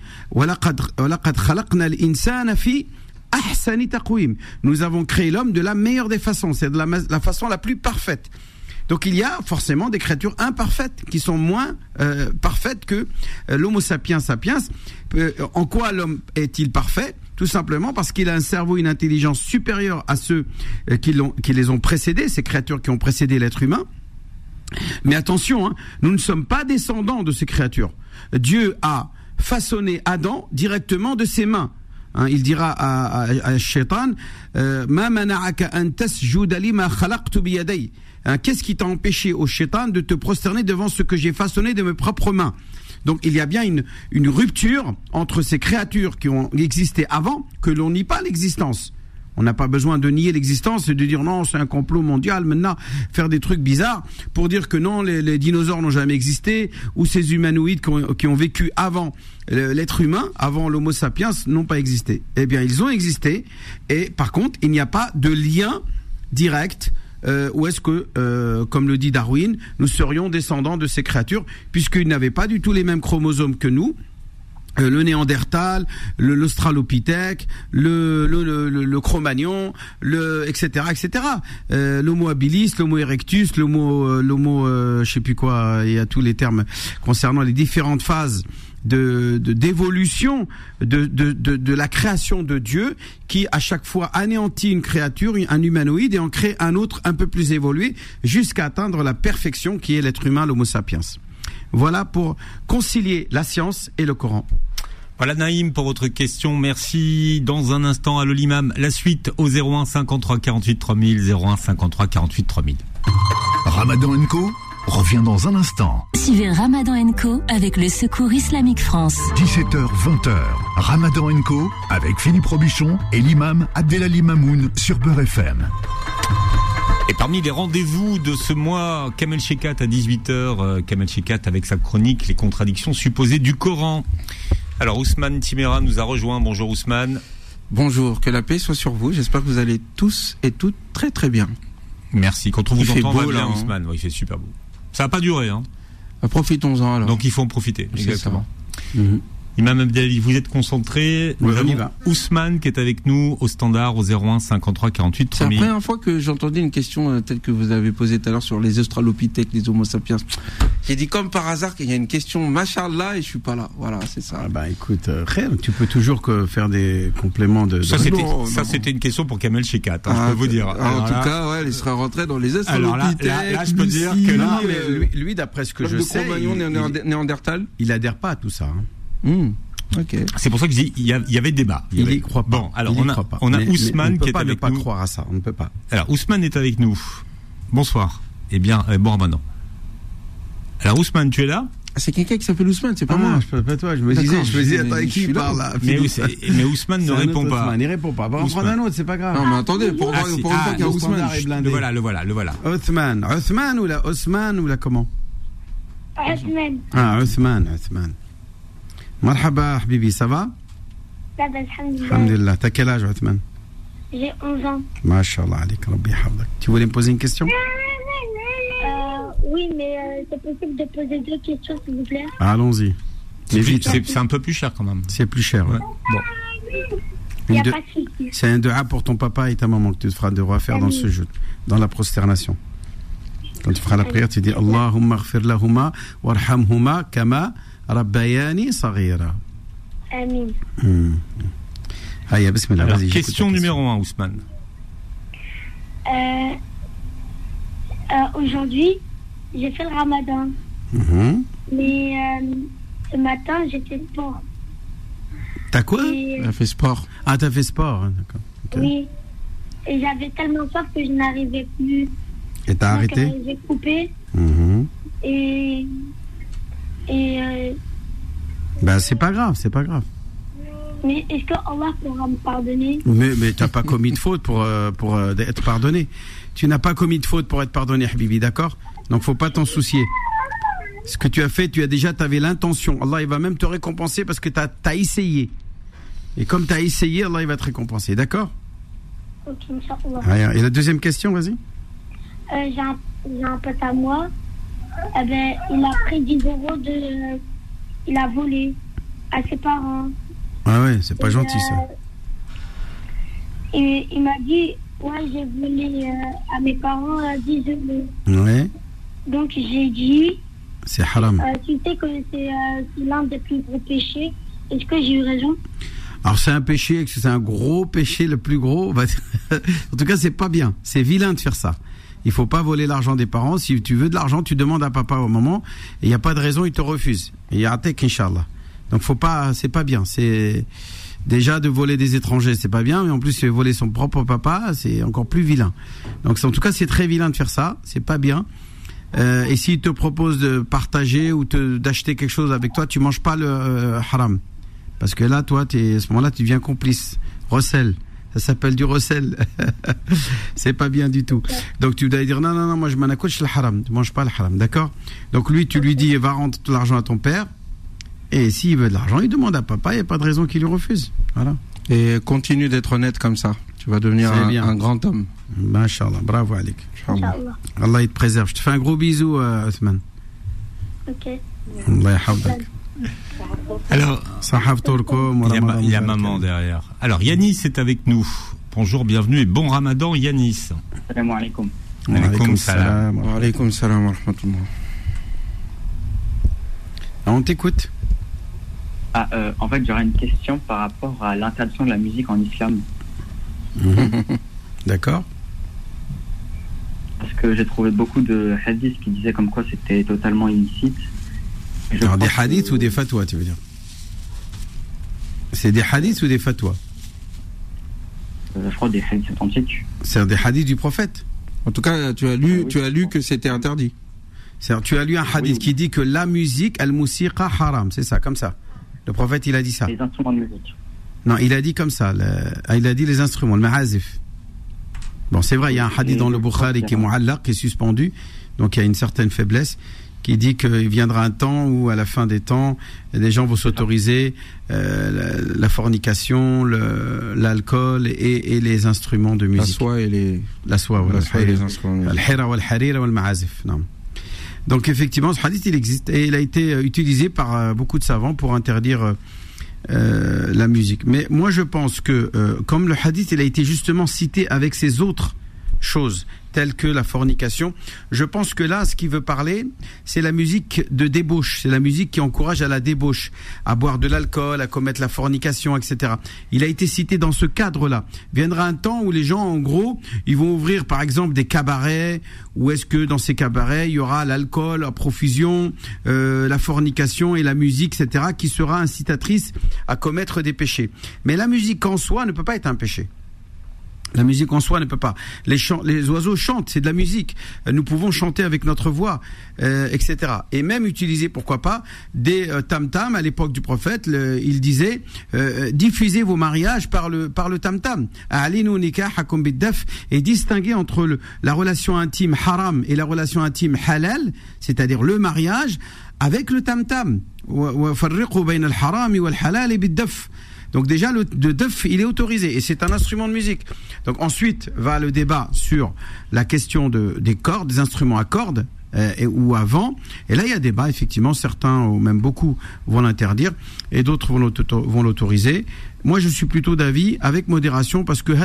Nous avons créé l'homme de la meilleure des façons, c'est de la façon la plus parfaite. Donc il y a forcément des créatures imparfaites qui sont moins parfaites que l'Homo sapiens sapiens. En quoi l'homme est-il parfait? Tout simplement parce qu'il a un cerveau, une intelligence supérieure à ceux qui les ont précédés, ces créatures qui ont précédé l'être humain. Mais attention, nous ne sommes pas descendants de ces créatures. Dieu a façonné Adam directement de ses mains. Il dira à Shaitan, Ma mana'aka an tasjuda lima khalaqtu biyaday. Qu'est-ce qui t'a empêché, au Shaitan, de te prosterner devant ce que j'ai façonné de mes propres mains? Donc il y a bien une rupture entre ces créatures qui ont existé avant, que l'on nie pas l'existence. On n'a pas besoin de nier l'existence et de dire non, c'est un complot mondial, maintenant faire des trucs bizarres pour dire que non, les dinosaures n'ont jamais existé, ou ces humanoïdes qui ont vécu avant l'être humain, avant l'Homo sapiens, n'ont pas existé. Eh bien, ils ont existé, et par contre, il n'y a pas de lien direct ou est-ce que, comme le dit Darwin, nous serions descendants de ces créatures, puisqu'ils n'avaient pas du tout les mêmes chromosomes que nous. Le Néandertal, l'Australopithèque, le Cro-Magnon, etc. L'Homo habilis, l'Homo erectus, l'Homo, je sais plus quoi. Il y a tous les termes concernant les différentes phases d'évolution de la création de Dieu, qui à chaque fois anéantit une créature, un humanoïde, et en crée un autre un peu plus évolué, jusqu'à atteindre la perfection qui est l'être humain, l'Homo sapiens. Voilà pour concilier la science et le Coran. Voilà Naïm pour votre question, merci. Dans un instant, allô l'imam, la suite au 01 53 48 3000, 01 53 48 3000. Ramadan & Co revient dans un instant. Suivez Ramadan & Co avec le Secours Islamique France. 17h-20h, Ramadan & Co avec Philippe Robichon et l'imam Abdelali Mamoun sur Beurre FM. Et parmi les rendez-vous de ce mois, Kamel Shekat à 18h, Kamel Shekat avec sa chronique Les contradictions supposées du Coran. Alors Ousmane Timéra nous a rejoint. Bonjour Ousmane. Bonjour, que la paix soit sur vous. J'espère que vous allez tous et toutes très très bien. Merci. Quand on vous entend, beau, va bien là, Ousmane. Oui, il fait super beau. Ça va pas durer, hein. Profitons-en alors. Donc il faut en profiter. C'est exactement. Ça. Mm-hmm. Imam Abdelali, vous êtes concentré. Oui, Nous on y avons va. Ousmane qui est avec nous au standard au 01 53 48 C'est la 3000. première fois que j'entendais une question telle que vous avez posée tout à l'heure sur les Australopithèques, les Homo sapiens. J'ai dit comme par hasard qu'il y a une question machallah et je suis pas là. Voilà, c'est ça. Ah bah écoute, tu peux toujours faire des compléments de... Ça, Non, c'était une question pour Kamel Shekat, Ah, je peux vous dire. en tout cas, ouais, il serait rentré dans les Australopithèques. là, je peux dire que Non, là, mais lui, d'après ce que je sais, Cro-Magnon, Néandertal. il adhère pas à tout ça. Hein. Ok. c'est pour ça que je dis, il y avait débat. Il y croit pas. Bon, alors Il y on croit pas. a Mais Ousmane qui est on ne avec peut pas ne nous. pas croire à ça. On ne peut pas. Alors Ousmane est avec nous. Bonsoir. Eh bien, bon Ramadan. Alors Ousmane, tu es là? C'est quelqu'un qui s'appelle Ousmane, c'est pas moi. je peux pas toi. Je me D'accord, disais, attends, je qui suis là. parle là Mais Ousmane ne C'est un répond autre pas. Ousmane, il répond pas. On va en Ousmane. prendre un autre, c'est pas grave. Non, mais attendez, pour Ah, une si. fois qu'il y a le Ousmane. standard est blindé. Le voilà. Othman ou comment? Othman. Marhaba, Habibi, ça va? Ça va, alhamdulillah. Alhamdulillah. T'as quel âge, Othman? J'ai 11 ans. Mashallah, alik, Rabbi hafdak. Tu voulais me poser une question? Oui, mais c'est possible de poser 2 questions, s'il vous plaît? Allons-y. Mais vite, C'est un peu plus cher quand même. c'est plus cher. Ouais. Bon. Il n'y a Une pas de souci. C'est un dua pour ton papa et ta maman que tu devras faire dans ce jeu, dans la prosternation. Quand tu feras la prière, tu dis Allahumma ghfir lahuma warhamhuma kama rabbayani saghira. Amin. Allez, bismillah. Alors, Vas-y, j'écoute question ta numéro 1, Ousmane. Aujourd'hui, j'ai fait le ramadan. Mhm. Mais ce matin, j'ai fait sport. T'as quoi? Et, Elle a fait sport. Ah, t'as fait sport, hein, d'accord. Ok. oui. Et j'avais tellement soif que je n'arrivais plus. Et t'as Donc, arrêté? j'ai coupé. Mhm. Et Ben, c'est pas grave. mais est-ce que Allah pourra me pardonner? Mais t'as pas commis de faute pour être pardonné. Tu n'as pas commis de faute pour être pardonné, Habibi, d'accord? Donc faut pas t'en soucier. Ce que tu as fait, t'avais l'intention. Allah, il va même te récompenser parce que t'as essayé. Et comme t'as essayé, Allah, il va te récompenser, d'accord? Ok, Inch'Allah. Et la deuxième question, vas-y. J'ai un pote à moi. Il a pris 10 euros il a volé à ses parents. Ah ouais, c'est pas gentil ça. Et il m'a dit, ouais, j'ai volé à mes parents 10 euros. Ouais, Donc j'ai dit, c'est haram. tu sais que c'est l'un des plus gros péchés. Est-ce que j'ai eu raison? Alors c'est un péché, c'est un gros péché, le plus gros. En tout cas, c'est pas bien. C'est vilain de faire ça. Il faut pas voler l'argent des parents. Si tu veux de l'argent, tu demandes à papa au moment. Et il n'y a pas de raison, il te refuse. Et il y a atek, Inch'Allah. Donc c'est pas bien. C'est déjà de voler des étrangers, c'est pas bien. Mais en plus, voler son propre papa, c'est encore plus vilain. Donc en tout cas, c'est très vilain de faire ça. C'est pas bien. Et s'il te propose de partager ou d'acheter quelque chose avec toi, tu manges pas le haram. Parce que là, toi, à ce moment-là, tu deviens complice. Recel. Ça s'appelle du recel. C'est pas bien du tout. Donc tu dois dire non, moi je m'en accouche le haram. Tu manges pas le haram, d'accord? Donc lui, tu lui dis, va rendre tout l'argent à ton père. Et s'il veut de l'argent, il demande à papa. Il n'y a pas de raison qu'il lui refuse. Voilà. Et continue d'être honnête comme ça. Tu vas devenir un grand homme. Masha'Allah, bravo Alik. Inch'Allah. Allah il te préserve. Je te fais un gros bisou, Othman. Ok. Allah yahfazak. Alors, il y a maman maman derrière. Alors, Yanis est avec nous. Bonjour, bienvenue et bon Ramadan, Yanis. Salam alaikum. Alaikum salam. Wa alaikum salam wa rahmatullah. On t'écoute. En fait, j'aurais une question par rapport à l'interdiction de la musique en islam. D'accord. Parce que j'ai trouvé beaucoup de hadiths qui disaient comme quoi c'était totalement illicite. Alors, des hadiths ou des fatwas, tu veux dire? C'est des hadiths ou des fatwas? Je crois des hadiths authentiques. C'est des hadiths du prophète. En tout cas, tu as lu que c'était interdit. C'est-à-dire, tu as lu un hadith qui dit que la musique, al-musiqa haram, c'est ça, comme ça. Le prophète, il a dit ça. Les instruments de musique. Non, il a dit comme ça. Il a dit les instruments, le ma'azif. Bon, c'est vrai, il y a un hadith dans le Bukhari qui est mu'allaq, qui est suspendu, donc il y a une certaine faiblesse, qui dit qu'il viendra un temps où, à la fin des temps, des gens vont s'autoriser la fornication, l'alcool et les instruments de musique. La soie voilà. Et les instruments. Al-hira wal-harira wal-ma'azif. Non. Donc effectivement, ce hadith, il existe et il a été utilisé par beaucoup de savants pour interdire la musique. Mais moi, je pense que comme le hadith, il a été justement cité avec ces autres choses telles que la fornication, je pense que là, ce qu'il veut parler, c'est la musique de débauche, c'est la musique qui encourage à la débauche, à boire de l'alcool, à commettre la fornication, etc. Il a été cité dans ce cadre-là. Viendra un temps où les gens, en gros, ils vont ouvrir par exemple des cabarets, où est-ce que dans ces cabarets, il y aura l'alcool à profusion, la fornication et la musique, etc., qui sera incitatrice à commettre des péchés. Mais la musique en soi ne peut pas être un péché. La musique en soi ne peut pas. Les oiseaux chantent, c'est de la musique. Nous pouvons chanter avec notre voix, etc. Et même utiliser, pourquoi pas, des tam-tam. À l'époque du prophète, il disait diffusez vos mariages par le tam-tam. A'linu nikahakum bid-daf, et distinguer entre la relation intime haram et la relation intime halal, c'est-à-dire le mariage, avec le tam-tam. Wa farriqu bayna al-harami wal-halal bid-daf. Donc déjà, le def, il est autorisé et c'est un instrument de musique. Donc ensuite va le débat sur la question des cordes, des instruments à cordes ou à vent. Et là, il y a débat, effectivement. Certains, ou même beaucoup, vont l'interdire et d'autres vont l'autoriser. Moi, je suis plutôt d'avis avec modération parce que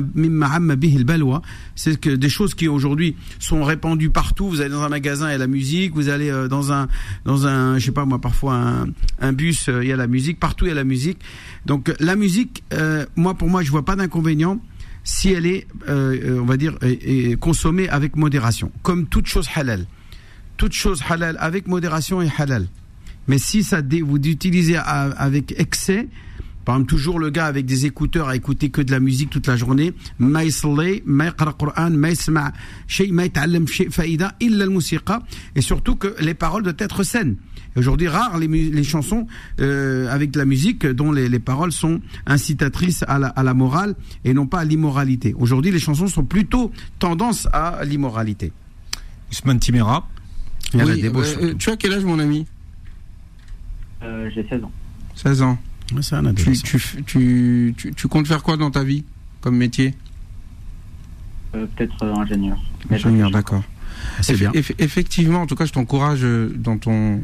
c'est que des choses qui aujourd'hui sont répandues partout. Vous allez dans un magasin, il y a la musique. Vous allez dans un, je sais pas moi, parfois un bus, il y a la musique. Partout, il y a la musique. Donc la musique, pour moi, je vois pas d'inconvénient si elle est, on va dire, consommée avec modération, comme toute chose halal. Toute chose halal avec modération est halal. Mais si vous utilisez avec excès, par exemple, toujours le gars avec des écouteurs à écouter que de la musique toute la journée, et surtout que les paroles doivent être saines. Et aujourd'hui, rares les chansons avec de la musique dont les paroles sont incitatrices à la morale et non pas à l'immoralité. Aujourd'hui, les chansons sont plutôt tendance à l'immoralité. Ousmane Timéra. Oui, tu as quel âge, mon ami? J'ai 16 ans. 16 ans. C'est un adolescent. Tu comptes faire quoi dans ta vie comme métier? Peut-être ingénieur. Ingénieur, d'accord. C'est bien. Effectivement, en tout cas, je t'encourage dans ton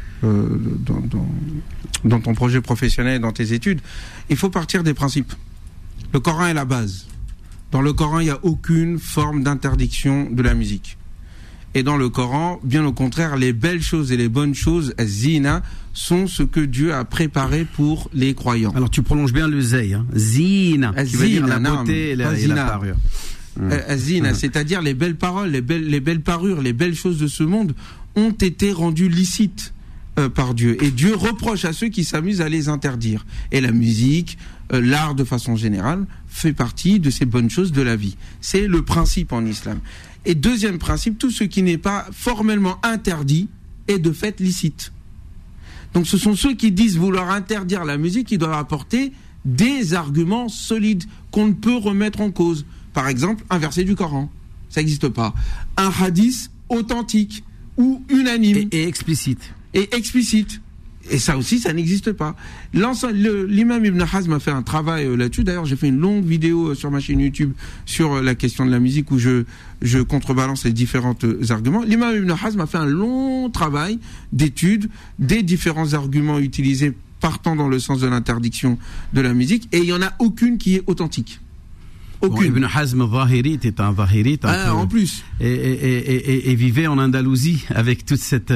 projet professionnel et dans tes études. Il faut partir des principes. Le Coran est la base. Dans le Coran, il n'y a aucune forme d'interdiction de la musique. Et dans le Coran, bien au contraire, les belles choses et les bonnes choses, zina, sont ce que Dieu a préparé pour les croyants. Alors tu prolonges bien le zay, hein. Zina, qui veut dire la beauté et la parure. Zina, c'est-à-dire les belles paroles, les belles parures, les belles choses de ce monde ont été rendues licites par Dieu. Et Dieu reproche à ceux qui s'amusent à les interdire. Et la musique, l'art de façon générale, fait partie de ces bonnes choses de la vie. C'est le principe en islam. Et deuxième principe, tout ce qui n'est pas formellement interdit est de fait licite. Donc ce sont ceux qui disent vouloir interdire la musique qui doivent apporter des arguments solides qu'on ne peut remettre en cause. Par exemple, un verset du Coran, ça n'existe pas. Un hadith authentique ou unanime. Et explicite. Et explicite. Et ça aussi, ça n'existe pas. L'imam Ibn Hazm a fait un travail là-dessus. D'ailleurs, j'ai fait une longue vidéo sur ma chaîne YouTube sur la question de la musique où je contrebalance les différents arguments. L'imam Ibn Hazm a fait un long travail d'étude des différents arguments utilisés partant dans le sens de l'interdiction de la musique. Et il n'y en a aucune qui est authentique. Aucune. Bon, Ibn Hazm Zahiri était un Zahiri. En plus. Et vivait en Andalousie avec toute cette.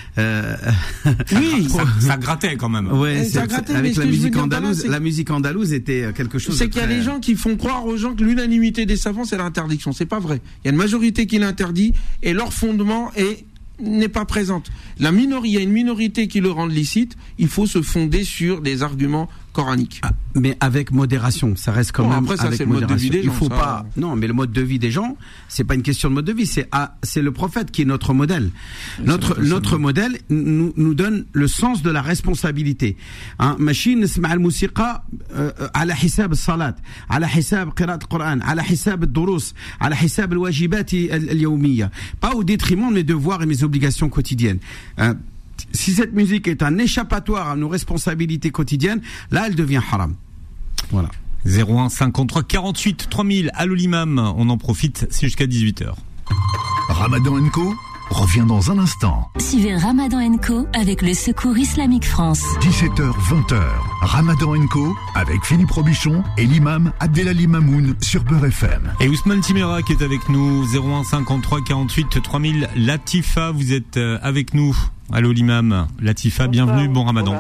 Oui, ça grattait quand même. Ouais, ça grattait, avec la musique andalouse. La musique andalouse était quelque chose. C'est qu'il y a des gens qui font croire aux gens que l'unanimité des savants c'est l'interdiction. C'est pas vrai. Il y a une majorité qui l'interdit et leur fondement n'est pas présente. Il y a une minorité qui le rend licite. Il faut se fonder sur des arguments coranique. Ah, mais avec modération, ça reste quand même après, ça, avec c'est le mode de vie des gens, il faut ça... pas. Non, mais le mode de vie des gens, c'est pas une question de mode de vie, c'est le prophète qui est notre modèle. Notre modèle nous donne le sens de la responsabilité. Machine نسمع الموسيقى على حساب الصلاة، على حساب قراءة القرآن، على حساب الدروس، على حساب الواجبات اليومية. Pas au détriment de mes devoirs et mes obligations quotidiennes. Si cette musique est un échappatoire à nos responsabilités quotidiennes, là, elle devient haram. Voilà. 01 53 48 3000, allô l'imam, on en profite, c'est jusqu'à 18h. Ramadan & Co revient dans un instant. Suivez Ramadan & Co avec le Secours Islamique France. 17h, 20h. Ramadan & Co avec Philippe Robichon et l'imam Abdelali Mamoun sur Beurre FM. Et Ousmane Timera qui est avec nous, 01 53 48 3000. Latifa, vous êtes avec nous. Allô l'imam. Latifa, bienvenue, bon Ramadan.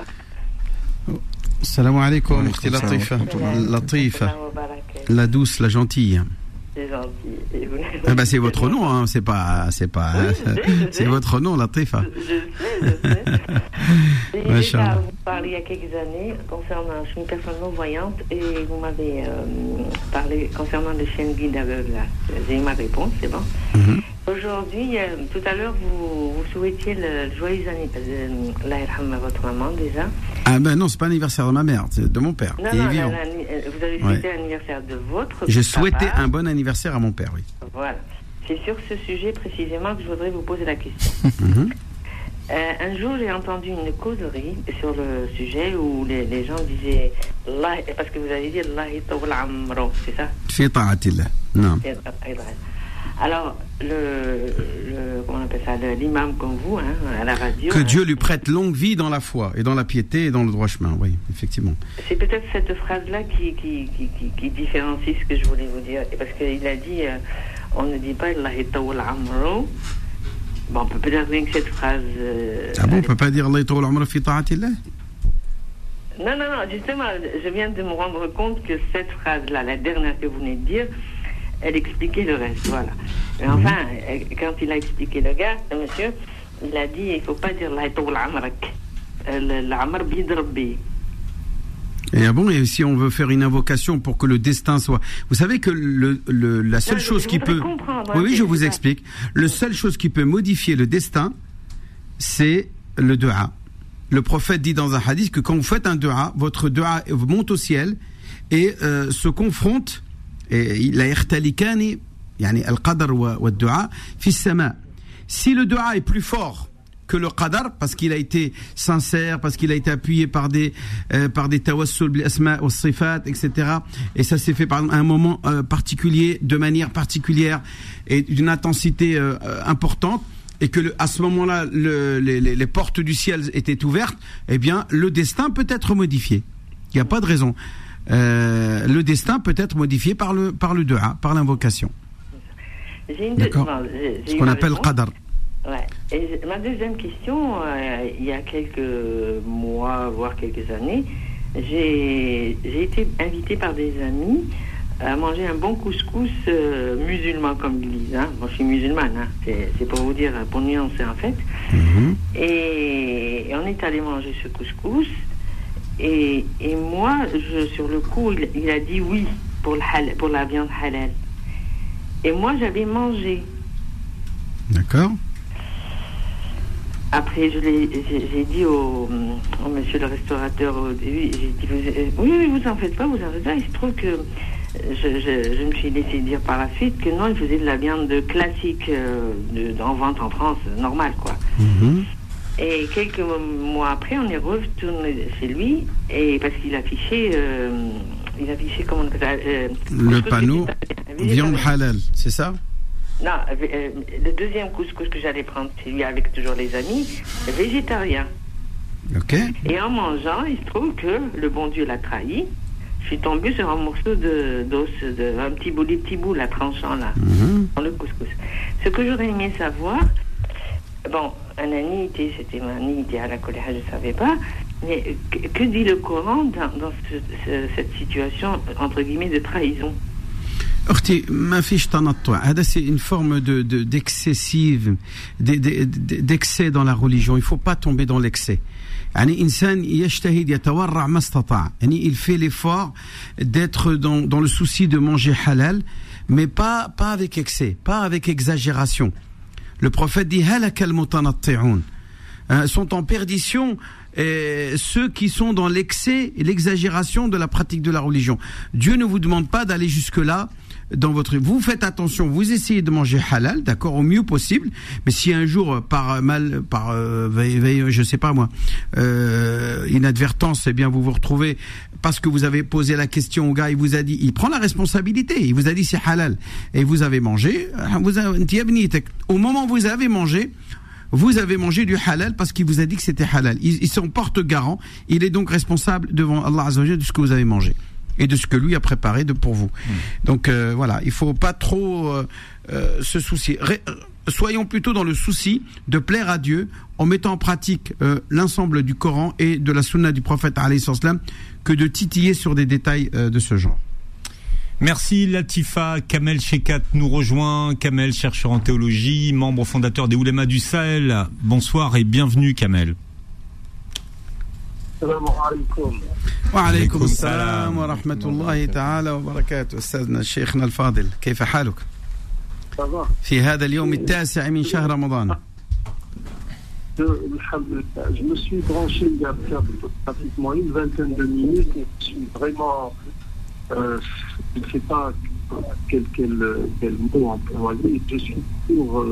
Salam alaikum, Latifa. La douce, la gentille. C'est gentil. Ah bah c'est votre nom, hein. c'est pas, c'est votre nom, Latifa. Je sais. J'ai déjà parlé il y a quelques années concernant, je suis une personne non-voyante et vous m'avez parlé concernant le chien guide aveugle là. J'ai eu ma réponse, c'est bon. Mm-hmm. Aujourd'hui, tout à l'heure, vous souhaitiez le joyeux anniversaire à votre maman déjà. Ah ben non, c'est pas l'anniversaire de ma mère, c'est de mon père. Non, vous avez souhaité l'anniversaire de votre J'ai souhaité un bon anniversaire à mon père, oui. Voilà. C'est sur ce sujet précisément que je voudrais vous poser la question. Mm-hmm. Un jour, j'ai entendu une causerie sur le sujet où les gens disaient parce que vous avez dit Allah yatawal amro, c'est ça? Fi ta'atillah. Non. Alors, comment on appelle ça, l'imam comme vous, hein, à la radio. Que Dieu lui prête longue vie dans la foi et dans la piété et dans le droit chemin, oui, effectivement. C'est peut-être cette phrase-là qui différencie ce que je voulais vous dire. Parce qu'il a dit, on ne dit pas Allah yatawal amro. Bon, on peut pas dire rien que cette phrase. Ah bon, on peut pas dire Allah yatawal amro fi ta'atillah? Non, justement, je viens de me rendre compte que cette phrase-là, la dernière que vous venez de dire, elle expliquait le reste, voilà. Mais enfin, quand il a expliqué le monsieur, il a dit, il ne faut pas dire l'amr bidrbi. Et bon, et si on veut faire une invocation pour que le destin soit... Vous savez que la seule chose qui peut... Oui, je vous explique. La seule chose qui peut modifier le destin, c'est le dua. Le prophète dit dans un hadith que quand vous faites un dua, votre dua monte au ciel et se confronte. لا يختلكان يعني القدر والدعاء في السماء. Si le dua est plus fort que le qadar parce qu'il a été sincère, parce qu'il a été appuyé par des tawassul bil asma wa sifat, etc. Et ça s'est fait par un moment particulier, de manière particulière et d'une intensité importante, et que à ce moment-là les portes du ciel étaient ouvertes, eh bien le destin peut être modifié. Il n'y a pas de raison. Le destin peut être modifié par le dua, par l'invocation. D'accord. Ce qu'on appelle qadar. Ouais. Et ma deuxième question, il y a quelques mois, voire quelques années, j'ai été invitée par des amis à manger un bon couscous musulman, comme ils disent. Hein. Moi, je suis musulmane, hein. C'est pour vous dire, pour nuancer en fait. Mm-hmm. Et on est allé manger ce couscous. Et moi, sur le coup, il a dit oui pour la viande halal. Et moi, j'avais mangé. D'accord. Après, j'ai dit au monsieur le restaurateur au début, j'ai dit oui, vous en faites pas, vous en faites pas. Il se trouve que je me suis laissé dire par la suite que non, il faisait de la viande classique en vente en France, normale, quoi. Mm-hmm. Et quelques mois après, on est retourné chez lui, et parce qu'il affichait comment on appelle ça, le panneau viande halal, c'est ça? Non, le deuxième couscous que j'allais prendre chez lui avec toujours les amis, végétarien. Ok. Et en mangeant, il se trouve que le bon Dieu l'a trahi. Je suis tombée sur un morceau d'os, un petit bout, la tranchant là, dans le couscous. Ce que j'aurais aimé savoir, bon, un anité, c'était ma anité à la colère, je ne savais pas, mais que dit le Coran dans cette situation, entre guillemets, de trahison? أختي ما فيش تنطع هذا c'est une forme d'excessive d'excès dans la religion. Il faut pas tomber dans l'excès. يعني إنسان يجتهد يتورع ما استطاع. يعني il fait l'effort d'être dans le souci de manger halal, mais pas avec excès, pas avec exagération. Le prophète dit halakal mutanatti'un, sont en perdition ceux qui sont dans l'excès et l'exagération de la pratique de la religion. Dieu ne vous demande pas d'aller jusque-là dans votre... Vous faites attention, vous essayez de manger halal, d'accord, au mieux possible, mais si un jour, je sais pas moi, inadvertance, eh bien vous vous retrouvez, parce que vous avez posé la question au gars, il vous a dit, il prend la responsabilité, il vous a dit c'est halal, et vous avez mangé, au moment où vous avez mangé du halal parce qu'il vous a dit que c'était halal. Il s'en porte garant. Il est donc responsable devant Allah Azza wa Jalla de ce que vous avez mangé et de ce que lui a préparé pour vous. Donc voilà, il faut pas trop se soucier. Soyons plutôt dans le souci de plaire à Dieu en mettant en pratique l'ensemble du Coran et de la sunna du prophète alayhi salam que de titiller sur des détails de ce genre. Merci Latifa. Kamel Shekat nous rejoint. Kamel, chercheur en théologie, membre fondateur des Oulémas du Sahel. Bonsoir et bienvenue Kamel. Salam alaikum. Wa alaikum salam wa rahmatullahi ta'ala wa barakatuh. أستاذنا شيخنا الفاضل كيف حالك؟ في هذا اليوم التاسع من شهر رمضان. Je me suis branché il y a pratiquement une vingtaine de minutes et je suis vraiment... je ne sais pas quel mot employer. Je suis toujours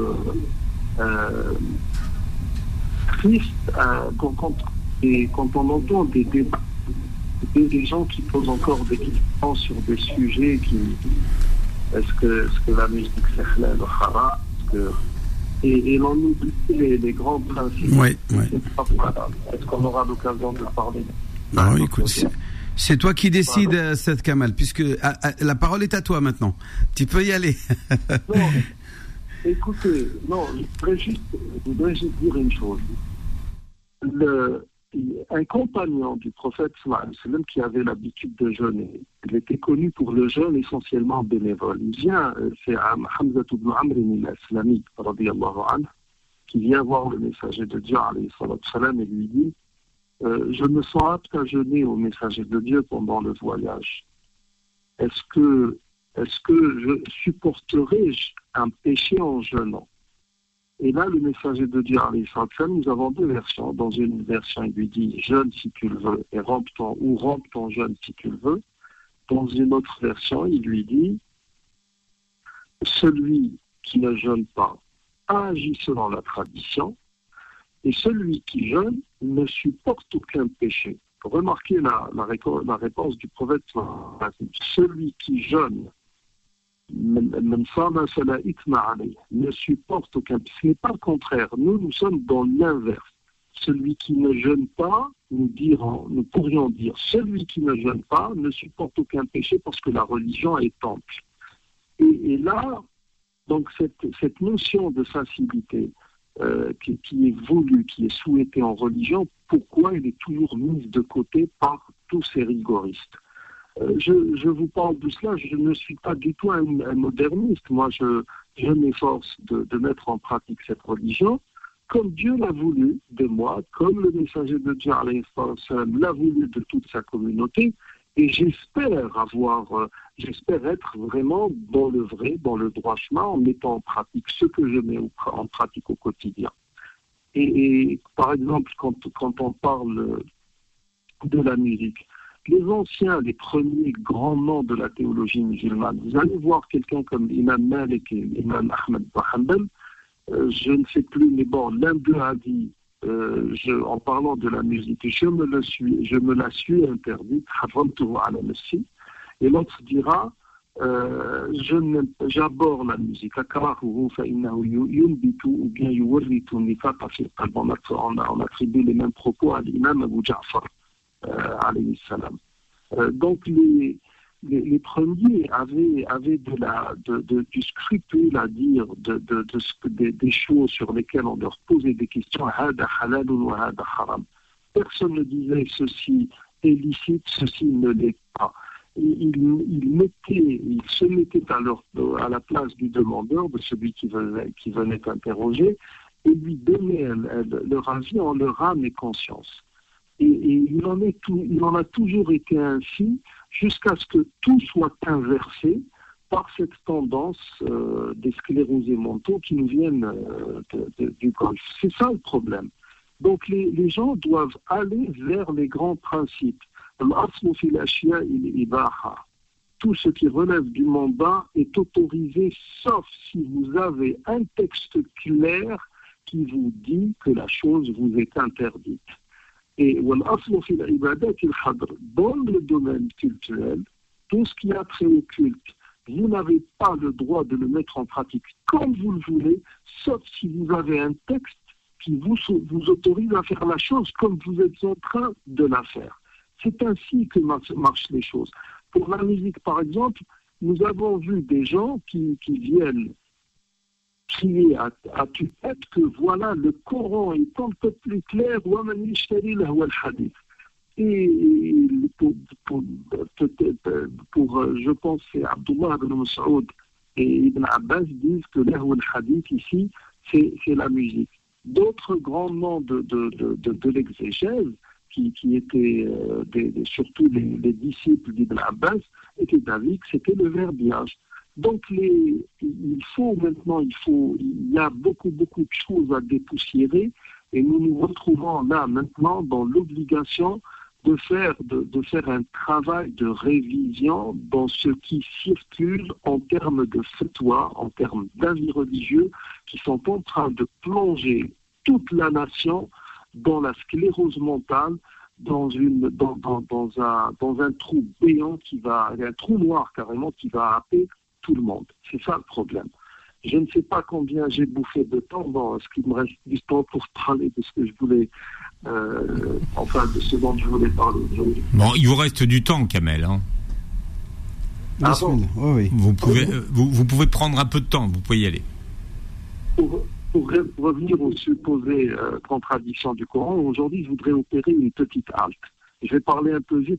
triste quand on entend des débats, des gens qui posent encore des questions sur des sujets qui... Est-ce que la musique c'est halal ou haram? Et l'on oublie les grands principes. Oui. Est-ce qu'on aura l'occasion de parler? Non, écoute, c'est toi qui décides, Seth Kamal, puisque la parole est à toi maintenant. Tu peux y aller. Non, écoutez, je voudrais juste dire une chose. Un compagnon du prophète sallallahu alayhi wa sallam qui avait l'habitude de jeûner, il était connu pour le jeûne essentiellement bénévole. Il vient, c'est Hamza ibn Amr al-Aslami, radiyallahu anhu, qui vient voir le messager de Dieu, alayhi salam, et lui dit je me sens apte à jeûner au messager de Dieu pendant le voyage. Est-ce que je supporterai un péché en jeûnant? Et là, le messager de Dieu, alayhi salam, nous avons deux versions. Dans une version, il lui dit jeûne si tu le veux et rompe ton jeûne si tu le veux. Dans une autre version, il lui dit celui qui ne jeûne pas agit selon la tradition. Et celui qui jeûne ne supporte aucun péché. Remarquez la réponse du prophète. Celui qui jeûne ne supporte aucun péché. Ce n'est pas le contraire. Nous sommes dans l'inverse. Celui qui ne jeûne pas, nous pourrions dire, celui qui ne jeûne pas ne supporte aucun péché parce que la religion est ample. Et là, donc cette notion de facilité, qui est voulu, qui est souhaité en religion, pourquoi elle est toujours mise de côté par tous ces rigoristes? Je vous parle de cela, je ne suis pas du tout un moderniste. Moi, je m'efforce de mettre en pratique cette religion comme Dieu l'a voulu de moi, comme le messager de Dieu l'a voulu de toute sa communauté, et j'espère être vraiment dans le vrai, dans le droit chemin, en mettant en pratique ce que je mets en pratique au quotidien. Et par exemple, quand on parle de la musique, les anciens, les premiers grands noms de la théologie musulmane, vous allez voir quelqu'un comme l'imam Malik et l'imam Ahmed bin Hanbal, je ne sais plus, mais bon, l'un d'eux a dit en parlant de la musique, je me la suis interdite, et l'autre dira, j'abhorre la musique, ou bien on attribue les mêmes propos à l'imam Abu Ja'far, alayhi salam. Donc les premiers avaient du scrupule à dire des choses sur lesquelles on leur posait des questions. Personne ne disait ceci est licite, ceci ne l'est pas. Ils se mettaient à la place du demandeur, de celui qui venait interroger, et lui donnaient leur avis en leur âme et conscience. Et il en a toujours été ainsi jusqu'à ce que tout soit inversé par cette tendance des sclérosés mentaux qui nous viennent du golf. C'est ça le problème. Donc les gens doivent aller vers les grands principes. Tout ce qui relève du mandat est autorisé, sauf si vous avez un texte clair qui vous dit que la chose vous est interdite. Et dans le domaine culturel, tout ce qui a trait au culte, vous n'avez pas le droit de le mettre en pratique comme vous le voulez, sauf si vous avez un texte qui vous autorise à faire la chose comme vous êtes en train de la faire. C'est ainsi que marchent les choses. Pour la musique, par exemple, nous avons vu des gens qui viennent crier à tue-tête que voilà, le Coran est un peu plus clair, et je pense que c'est Abdullah ibn Mas'ud et Ibn Abbas disent que l'ahwa al-hadith ici, c'est la musique. D'autres grands noms de l'exégèse, qui étaient surtout les disciples d'Ibn Abbas, étaient d'avis que c'était le verbiage. Donc il y a beaucoup de choses à dépoussiérer, et nous nous retrouvons là maintenant dans l'obligation de faire un travail de révision dans ce qui circule en termes de fatwa, en termes d'avis religieux, qui sont en train de plonger toute la nation dans la sclérose mentale, dans un trou béant un trou noir carrément qui va happer tout le monde. C'est ça le problème. Je ne sais pas combien j'ai bouffé de temps. Bon, est-ce qu'il me reste du temps pour parler de ce que je voulais, de ce dont je voulais parler aujourd'hui? Bon, il vous reste du temps, Kamel. Hein. Ah bon? Oui. Vous pouvez prendre un peu de temps. Vous pouvez y aller. Pour revenir aux supposées contradictions du Coran, aujourd'hui, je voudrais opérer une petite halte. Je vais parler un peu vite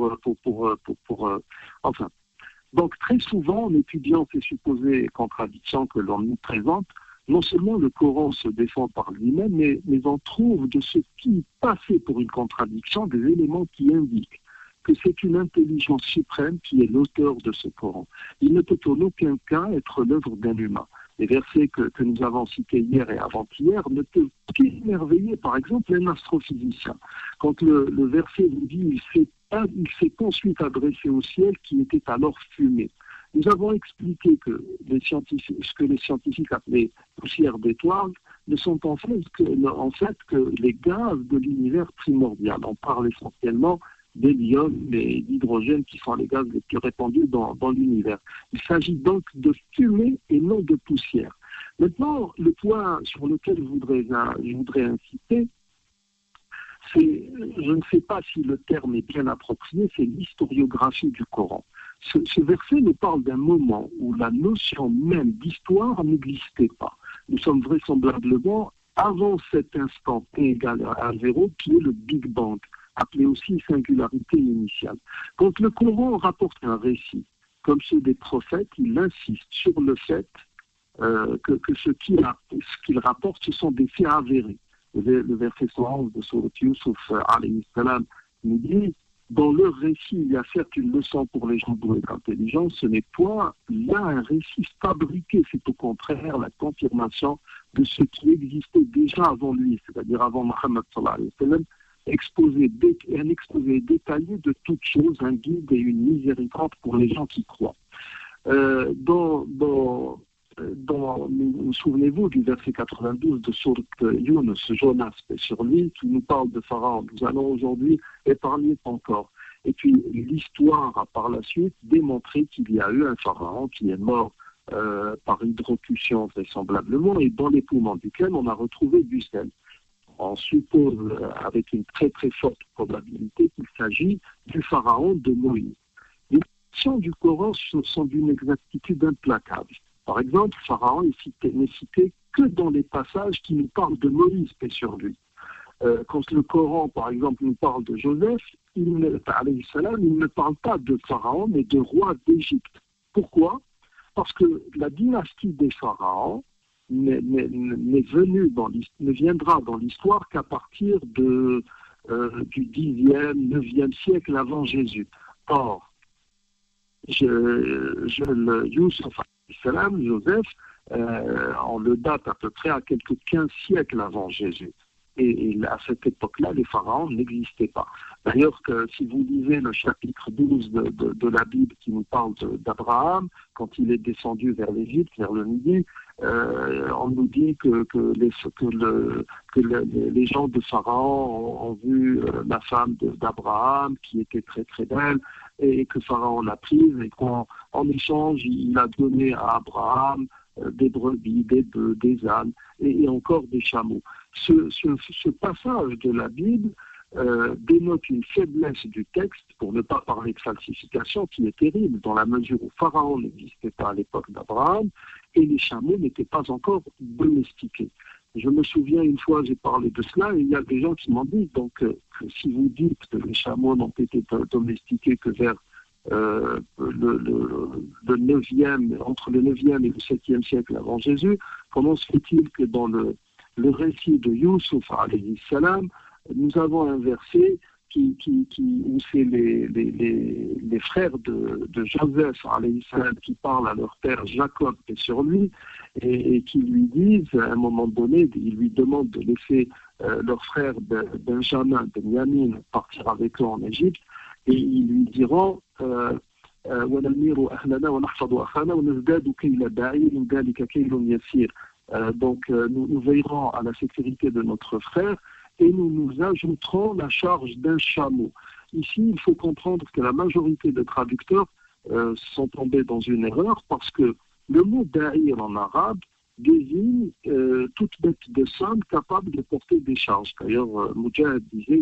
Donc, très souvent, en étudiant ces supposées contradictions que l'on nous présente, non seulement le Coran se défend par lui-même, mais on trouve de ce qui passait pour une contradiction des éléments qui indiquent que c'est une intelligence suprême qui est l'auteur de ce Coran. Il ne peut en aucun cas être l'œuvre d'un humain. Les versets que nous avons cités hier et avant-hier ne peuvent qu'émerveiller, par exemple, un astrophysicien. Quand le verset nous dit « il s'est ensuite adressé au ciel qui était alors fumé ». Nous avons expliqué que ce que les scientifiques appelaient poussière d'étoiles ne sont en fait que les gaz de l'univers primordial. On parle essentiellement d'hélium et d'hydrogène qui sont les gaz les plus répandus dans l'univers. Il s'agit donc de fumée et non de poussière. Maintenant, le point sur lequel je voudrais insister, je ne sais pas si le terme est bien approprié, c'est l'historiographie du Coran. Ce verset nous parle d'un moment où la notion même d'histoire n'existait pas. Nous sommes vraisemblablement avant cet instant t égale à 0 qui est le Big Bang, appelé aussi singularité initiale. Quand le Coran rapporte un récit, comme ceux des prophètes, il insiste sur le fait que ce qu'il rapporte, ce sont des faits avérés. Le verset 111 de Surat Yusuf, alayhi salam, nous dit dans leur récit, il y a certes une leçon pour les gens doués d'intelligence, ce n'est point là un récit fabriqué, c'est au contraire la confirmation de ce qui existait déjà avant lui, c'est-à-dire avant Mohammed sallallahu alayhi wa sallam, un exposé détaillé de toutes choses, un guide et une miséricorde pour les gens qui croient. Dans souvenez-vous du verset 92 de Sourate Yunus, Jonas, sur lui, qui nous parle de Pharaon. Nous allons aujourd'hui épargner ton corps. Et puis l'histoire a par la suite démontré qu'il y a eu un Pharaon qui est mort par hydrocution vraisemblablement, et dans les poumons duquel on a retrouvé du sel. On suppose avec une très très forte probabilité qu'il s'agit du Pharaon de Moïse. Les versions du Coran sont d'une exactitude implacable. Par exemple, Pharaon n'est cité que dans les passages qui nous parlent de Moïse, paix sur lui. Quand le Coran, par exemple, nous parle de Joseph, il ne parle pas de Pharaon, mais de roi d'Égypte. Pourquoi ? Parce que la dynastie des Pharaons ne viendra dans l'histoire qu'à partir du 10e, 9e siècle avant Jésus. Or, Youssef, Joseph, on le date à peu près à quelques 15 siècles avant Jésus. Et à cette époque-là, les pharaons n'existaient pas. D'ailleurs, si vous lisez le chapitre 12 de la Bible qui nous parle d'Abraham, quand il est descendu vers l'Égypte, vers le Midi, on nous dit que les gens de Pharaon ont vu la femme d'Abraham qui était très très belle, et que Pharaon l'a prise, et qu'en échange, il a donné à Abraham des brebis, des bœufs, des ânes, et encore des chameaux. Ce passage de la Bible dénote une faiblesse du texte, pour ne pas parler de falsification, qui est terrible, dans la mesure où Pharaon n'existait pas à l'époque d'Abraham, et les chameaux n'étaient pas encore domestiqués. Je me souviens, une fois, j'ai parlé de cela, et il y a des gens qui m'ont dit donc, que si vous dites que les chameaux n'ont été domestiqués que vers le 9e, entre le 9e et le 7e siècle avant Jésus, comment se fait-il que dans le récit de Youssouf, alayhi salam, nous avons un verset où c'est les frères de Joseph, alayhi salam, qui parlent à leur père Jacob et sur lui, et qui lui disent, à un moment donné, ils lui demandent de laisser leur frère Benjamin, Benyamin, partir avec eux en Égypte, et ils lui diront donc nous veillerons à la sécurité de notre frère et nous ajouterons la charge d'un chameau. Ici, il faut comprendre que la majorité des traducteurs sont tombés dans une erreur, parce que le mot da'ir en arabe désigne toute bête de somme capable de porter des charges. D'ailleurs, Mujahid disait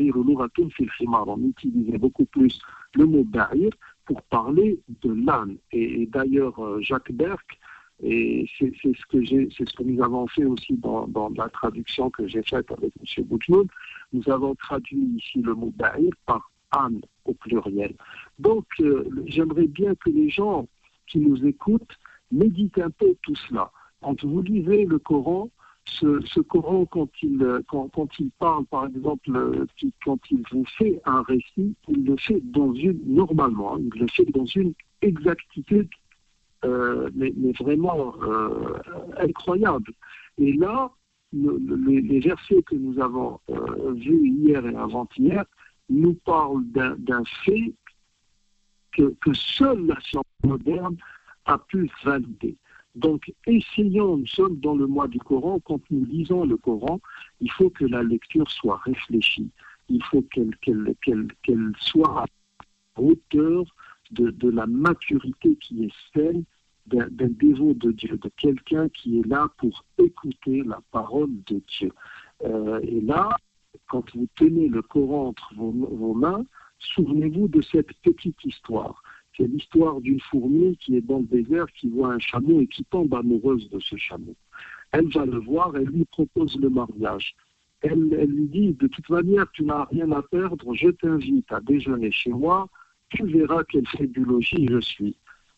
on utilisait beaucoup plus le mot da'ir pour parler de l'âne. Et d'ailleurs, Jacques Berck, et c'est ce que nous avons fait aussi dans la traduction que j'ai faite avec M. Boujnoud, nous avons traduit ici le mot da'ir par âne au pluriel. Donc, j'aimerais bien que les gens qui nous écoutent méditent un peu tout cela. Quand vous lisez le Coran, ce Coran, quand il parle, par exemple, quand il vous fait un récit, il le fait normalement, il le fait dans une exactitude, mais vraiment incroyable. Et là, les versets que nous avons vus hier et avant-hier nous parlent d'un fait que seule la science moderne a pu valider. Donc, essayons, nous sommes dans le mois du Coran, quand nous lisons le Coran, il faut que la lecture soit réfléchie, il faut qu'elle soit à hauteur de la maturité qui est celle d'un dévot de Dieu, de quelqu'un qui est là pour écouter la parole de Dieu. Et là, quand vous tenez le Coran entre vos mains, souvenez-vous de cette petite histoire. C'est l'histoire d'une fourmi qui est dans le désert, qui voit un chameau et qui tombe amoureuse de ce chameau. Elle va le voir, elle lui propose le mariage. Elle lui dit, de toute manière, tu n'as rien à perdre, je t'invite à déjeuner chez moi, tu verras quel fait du logis je suis.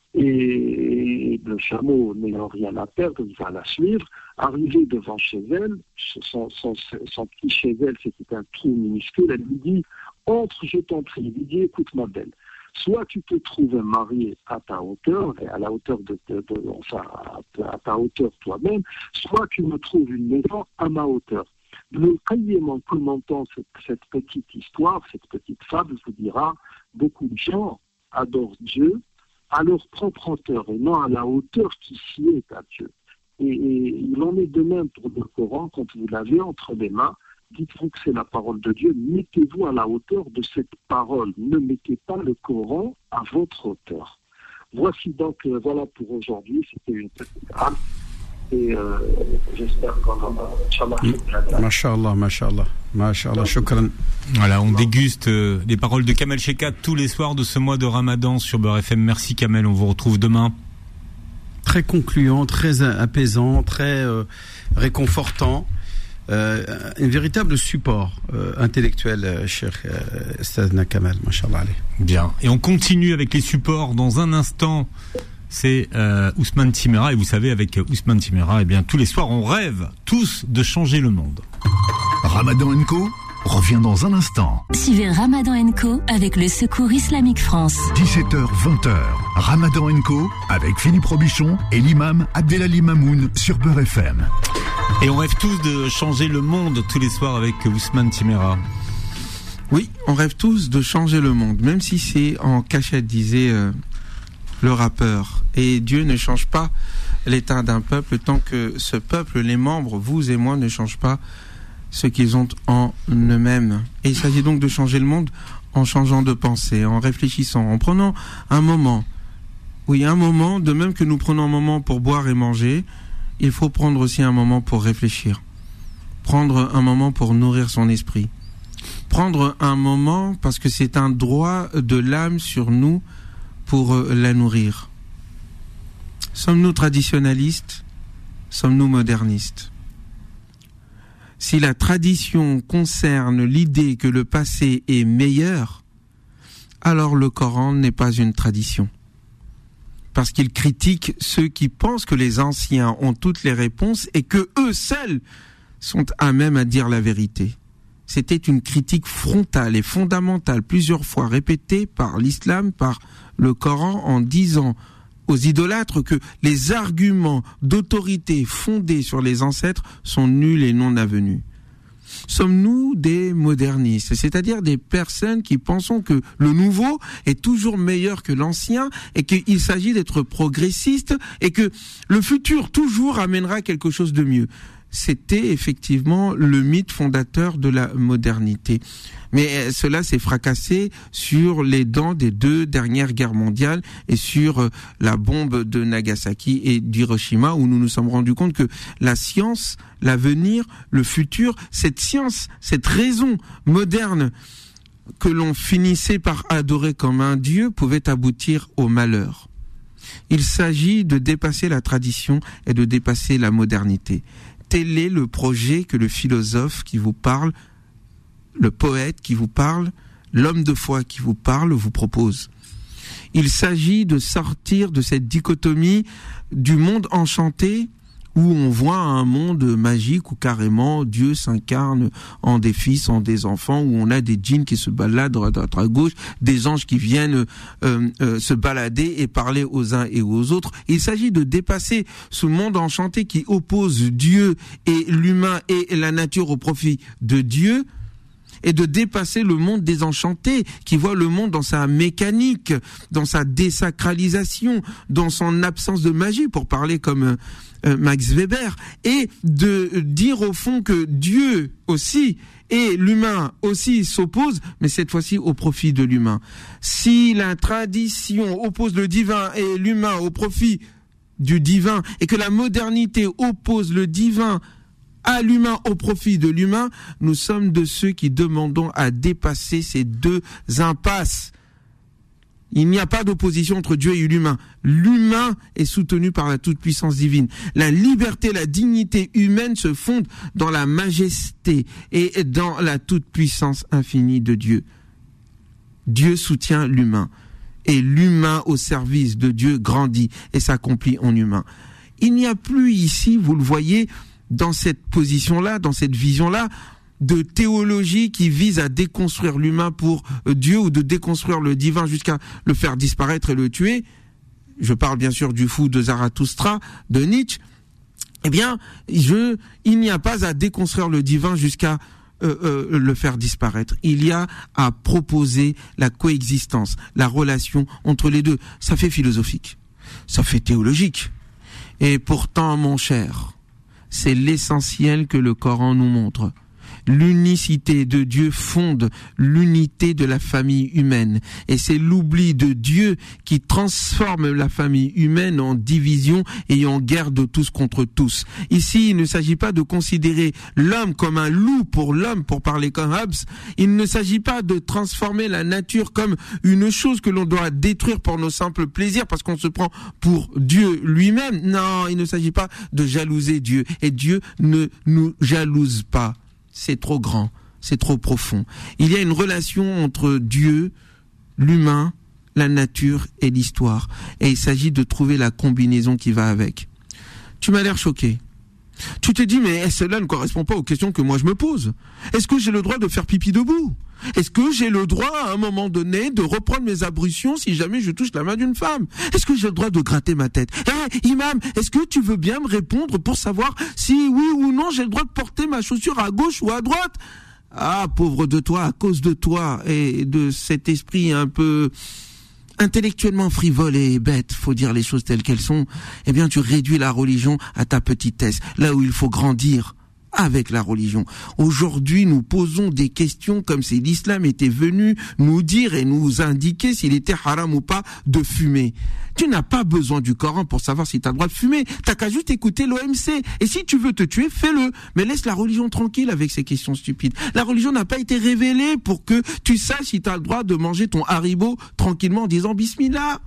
Et le chameau, n'ayant rien à perdre, il va la suivre. Arrivé devant chez elle, son petit chez elle, c'était un trou minuscule, elle lui dit, entre, je t'en prie. Il lui dit, écoute ma belle, soit tu te trouves un mari à ta hauteur, et à la hauteur à ta hauteur toi-même, soit tu me trouves une maison à ma hauteur. Le Qayyim, en commentant cette petite histoire, cette petite fable, vous dira, beaucoup de gens adorent Dieu à leur propre hauteur et non à la hauteur qui s'y est à Dieu. Et il en est de même pour le Coran, quand vous l'avez entre les mains, dites-vous que c'est la parole de Dieu, mettez-vous à la hauteur de cette parole, ne mettez pas le Coran à votre hauteur. Voici donc, voilà pour aujourd'hui, c'était une petite rame. Et j'espère qu'on aura... Masha'Allah, shukran. Voilà, on déguste les paroles de Kamel Shekat tous les soirs de ce mois de Ramadan sur Beurre FM. Merci Kamel, on vous retrouve demain. Très concluant, très apaisant, très réconfortant. Un véritable support intellectuel, cher Stazna Kamel, Masha'Allah. Bien, et on continue avec les supports dans un instant. C'est Ousmane Timéra, et vous savez, avec Ousmane Timéra, eh bien, tous les soirs, on rêve tous de changer le monde. Ramadan & Co revient dans un instant. Suivez Ramadan & Co avec le Secours Islamique France. 17h-20h, Ramadan & Co avec Philippe Robichon et l'imam Abdelali Mamoun sur Beurre FM. Et on rêve tous de changer le monde tous les soirs avec Ousmane Timéra. Oui, on rêve tous de changer le monde, même si c'est en cachette, disait le rappeur. Et Dieu ne change pas l'état d'un peuple tant que ce peuple, les membres, vous et moi, ne changent pas ce qu'ils ont en eux-mêmes. Et il s'agit donc de changer le monde en changeant de pensée, en réfléchissant, en prenant un moment. Oui, un moment, de même que nous prenons un moment pour boire et manger, il faut prendre aussi un moment pour réfléchir. Prendre un moment pour nourrir son esprit. Prendre un moment parce que c'est un droit de l'âme sur nous pour la nourrir. Sommes-nous traditionnalistes? Sommes-nous modernistes? Si la tradition concerne l'idée que le passé est meilleur, alors le Coran n'est pas une tradition. Parce qu'il critique ceux qui pensent que les anciens ont toutes les réponses et que eux seuls sont à même à dire la vérité. C'était une critique frontale et fondamentale, plusieurs fois répétée par l'islam, par le Coran, en disant aux idolâtres que les arguments d'autorité fondés sur les ancêtres sont nuls et non avenus. Sommes-nous des modernistes, c'est-à-dire des personnes qui pensons que le nouveau est toujours meilleur que l'ancien et qu'il s'agit d'être progressiste et que le futur toujours amènera quelque chose de mieux? C'était effectivement le mythe fondateur de la modernité. Mais cela s'est fracassé sur les dents des 2 dernières guerres mondiales et sur la bombe de Nagasaki et d'Hiroshima, où nous nous sommes rendus compte que la science, l'avenir, le futur, cette science, cette raison moderne que l'on finissait par adorer comme un dieu pouvait aboutir au malheur. Il s'agit de dépasser la tradition et de dépasser la modernité. Tel est le projet que le philosophe qui vous parle, le poète qui vous parle, l'homme de foi qui vous parle vous propose. Il s'agit de sortir de cette dichotomie du monde enchanté où on voit un monde magique où carrément Dieu s'incarne en des fils, en des enfants, où on a des djinns qui se baladent à droite à gauche, des anges qui viennent se balader et parler aux uns et aux autres. Il s'agit de dépasser ce monde enchanté qui oppose Dieu et l'humain et la nature au profit de Dieu, et de dépasser le monde désenchanté qui voit le monde dans sa mécanique, dans sa désacralisation, dans son absence de magie, pour parler comme Max Weber, et de dire au fond que Dieu aussi et l'humain aussi s'opposent, mais cette fois-ci au profit de l'humain. Si la tradition oppose le divin et l'humain au profit du divin, et que la modernité oppose le divin à l'humain au profit de l'humain, nous sommes de ceux qui demandons à dépasser ces 2 impasses. Il n'y a pas d'opposition entre Dieu et l'humain. L'humain est soutenu par la toute-puissance divine. La liberté, la dignité humaine se fondent dans la majesté et dans la toute-puissance infinie de Dieu. Dieu soutient l'humain. Et l'humain au service de Dieu grandit et s'accomplit en humain. Il n'y a plus ici, vous le voyez, dans cette position-là, dans cette vision-là, de théologie qui vise à déconstruire l'humain pour Dieu ou de déconstruire le divin jusqu'à le faire disparaître et le tuer. Je parle bien sûr du fou de Zarathustra, de Nietzsche. Eh bien, il n'y a pas à déconstruire le divin jusqu'à le faire disparaître. Il y a à proposer la coexistence, la relation entre les deux. Ça fait philosophique, ça fait théologique. Et pourtant, mon cher, c'est l'essentiel que le Coran nous montre. L'unicité de Dieu fonde l'unité de la famille humaine. Et c'est l'oubli de Dieu qui transforme la famille humaine en division et en guerre de tous contre tous. Ici, il ne s'agit pas de considérer l'homme comme un loup pour l'homme, pour parler comme Hobbes. Il ne s'agit pas de transformer la nature comme une chose que l'on doit détruire pour nos simples plaisirs parce qu'on se prend pour Dieu lui-même. Non, il ne s'agit pas de jalouser Dieu. Et Dieu ne nous jalouse pas. C'est trop grand, c'est trop profond. Il y a une relation entre Dieu, l'humain, la nature et l'histoire. Et il s'agit de trouver la combinaison qui va avec. Tu m'as l'air choqué. Tu te dis, mais cela ne correspond pas aux questions que moi je me pose. Est-ce que j'ai le droit de faire pipi debout ? Est-ce que j'ai le droit, à un moment donné, de reprendre mes ablutions si jamais je touche la main d'une femme ? Est-ce que j'ai le droit de gratter ma tête ? Imam, est-ce que tu veux bien me répondre pour savoir si, oui ou non, j'ai le droit de porter ma chaussure à gauche ou à droite ? Ah, pauvre de toi, à cause de toi et de cet esprit un peu intellectuellement frivole et bête, faut dire les choses telles qu'elles sont, eh bien tu réduis la religion à ta petitesse, là où il faut grandir avec la religion. Aujourd'hui, nous posons des questions comme si l'islam était venu nous dire et nous indiquer s'il était haram ou pas de fumer. Tu n'as pas besoin du Coran pour savoir si tu as le droit de fumer. T'as qu'à juste écouter l'OMC. Et si tu veux te tuer, fais-le. Mais laisse la religion tranquille avec ces questions stupides. La religion n'a pas été révélée pour que tu saches si tu as le droit de manger ton Haribo tranquillement en disant Bismillah.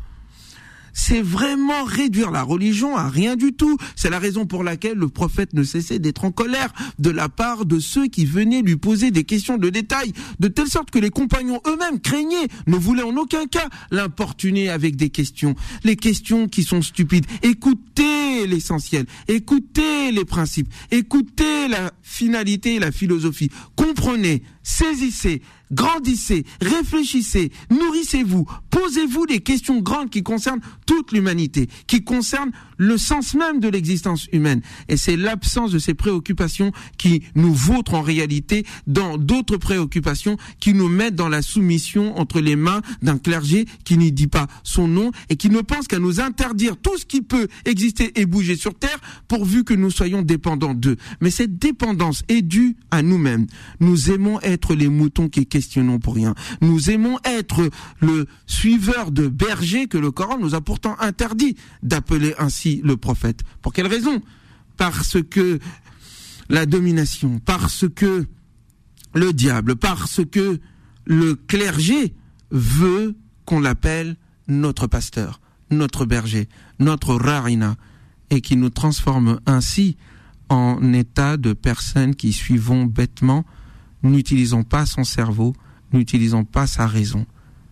C'est vraiment réduire la religion à rien du tout. C'est la raison pour laquelle le prophète ne cessait d'être en colère de la part de ceux qui venaient lui poser des questions de détail, de telle sorte que les compagnons eux-mêmes craignaient, ne voulaient en aucun cas l'importuner avec des questions. Les questions qui sont stupides. Écoutez l'essentiel, écoutez les principes, écoutez la finalité et la philosophie. Comprenez, saisissez, grandissez, réfléchissez, nourrissez-vous, posez-vous des questions grandes qui concernent toute l'humanité, qui concernent le sens même de l'existence humaine. Et c'est l'absence de ces préoccupations qui nous vautrent en réalité dans d'autres préoccupations qui nous mettent dans la soumission entre les mains d'un clergé qui n'y dit pas son nom et qui ne pense qu'à nous interdire tout ce qui peut exister et bouger sur terre pourvu que nous soyons dépendants d'eux. Mais cette dépendance est due à nous-mêmes. Nous aimons être les moutons qui questionnons pour rien. Nous aimons être le suiveur de berger que le Coran nous a pourtant interdit d'appeler ainsi le prophète. Pour quelle raison ? Parce que la domination, parce que le diable, parce que le clergé veut qu'on l'appelle notre pasteur, notre berger, notre rarina, et qui nous transforme ainsi en état de personnes qui suivons bêtement, n'utilisons pas son cerveau, n'utilisons pas sa raison.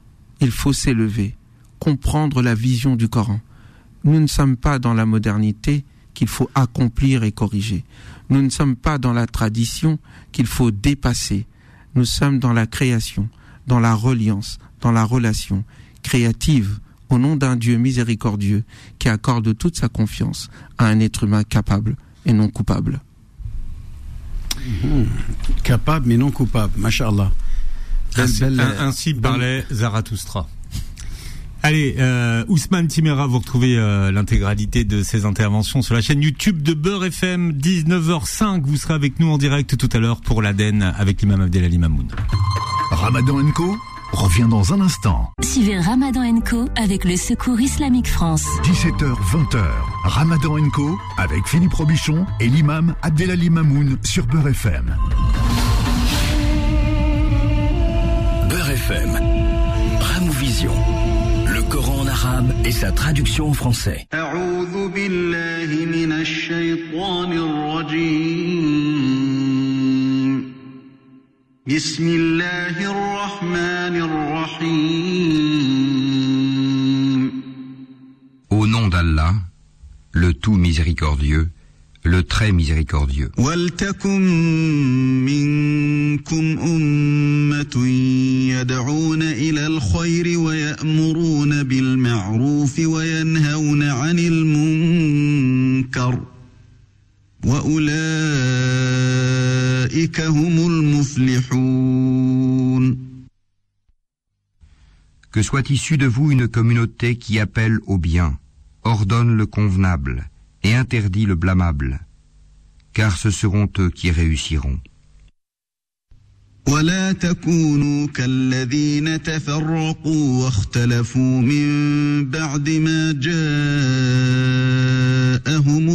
Il faut s'élever, comprendre la vision du Coran. Nous ne sommes pas dans la modernité qu'il faut accomplir et corriger. Nous ne sommes pas dans la tradition qu'il faut dépasser. Nous sommes dans la création, dans la reliance, dans la relation créative, au nom d'un Dieu miséricordieux qui accorde toute sa confiance à un être humain capable et non coupable. Capable mais non coupable, Masha'Allah. Ainsi parlait Zarathustra. Allez, Ousmane Timéra, vous retrouvez l'intégralité de ces interventions sur la chaîne YouTube de Beurre FM, 19h05. Vous serez avec nous en direct tout à l'heure pour l'Aden avec l'imam Abdelali Mamoun. Ramadan & Co revient dans un instant. Suivez Ramadan & Co avec le Secours Islamique France. 17h-20h, Ramadan & Co avec Philippe Robichon et l'imam Abdelali Mamoun sur Beurre FM. Beurre FM, Ramouvision. Le Coran en arabe et sa traduction en français. A'oudhu billahi minash shaytanir rajim. Bismillahir rahmanir rahim. Au nom d'Allah, le tout miséricordieux, le très miséricordieux. وَلْتَكُنْ مِنْكُمْ أُمَّةٌ يَدْعُونَ إِلَى الْخَيْرِ وَيَأْمُرُونَ بِالْمَعْرُوفِ وَيَنْهَوْنَ عَنِ الْمُنْكَرِ وَأُولَئِكَ أولئك هم المفلحون. Que soit issue de vous une communauté qui appelle au bien, ordonne le convenable et interdit le blâmable, car ce seront eux qui réussiront. ولا تكونوا كالذين تفرقوا واختلفوا من بعد ما جاءهم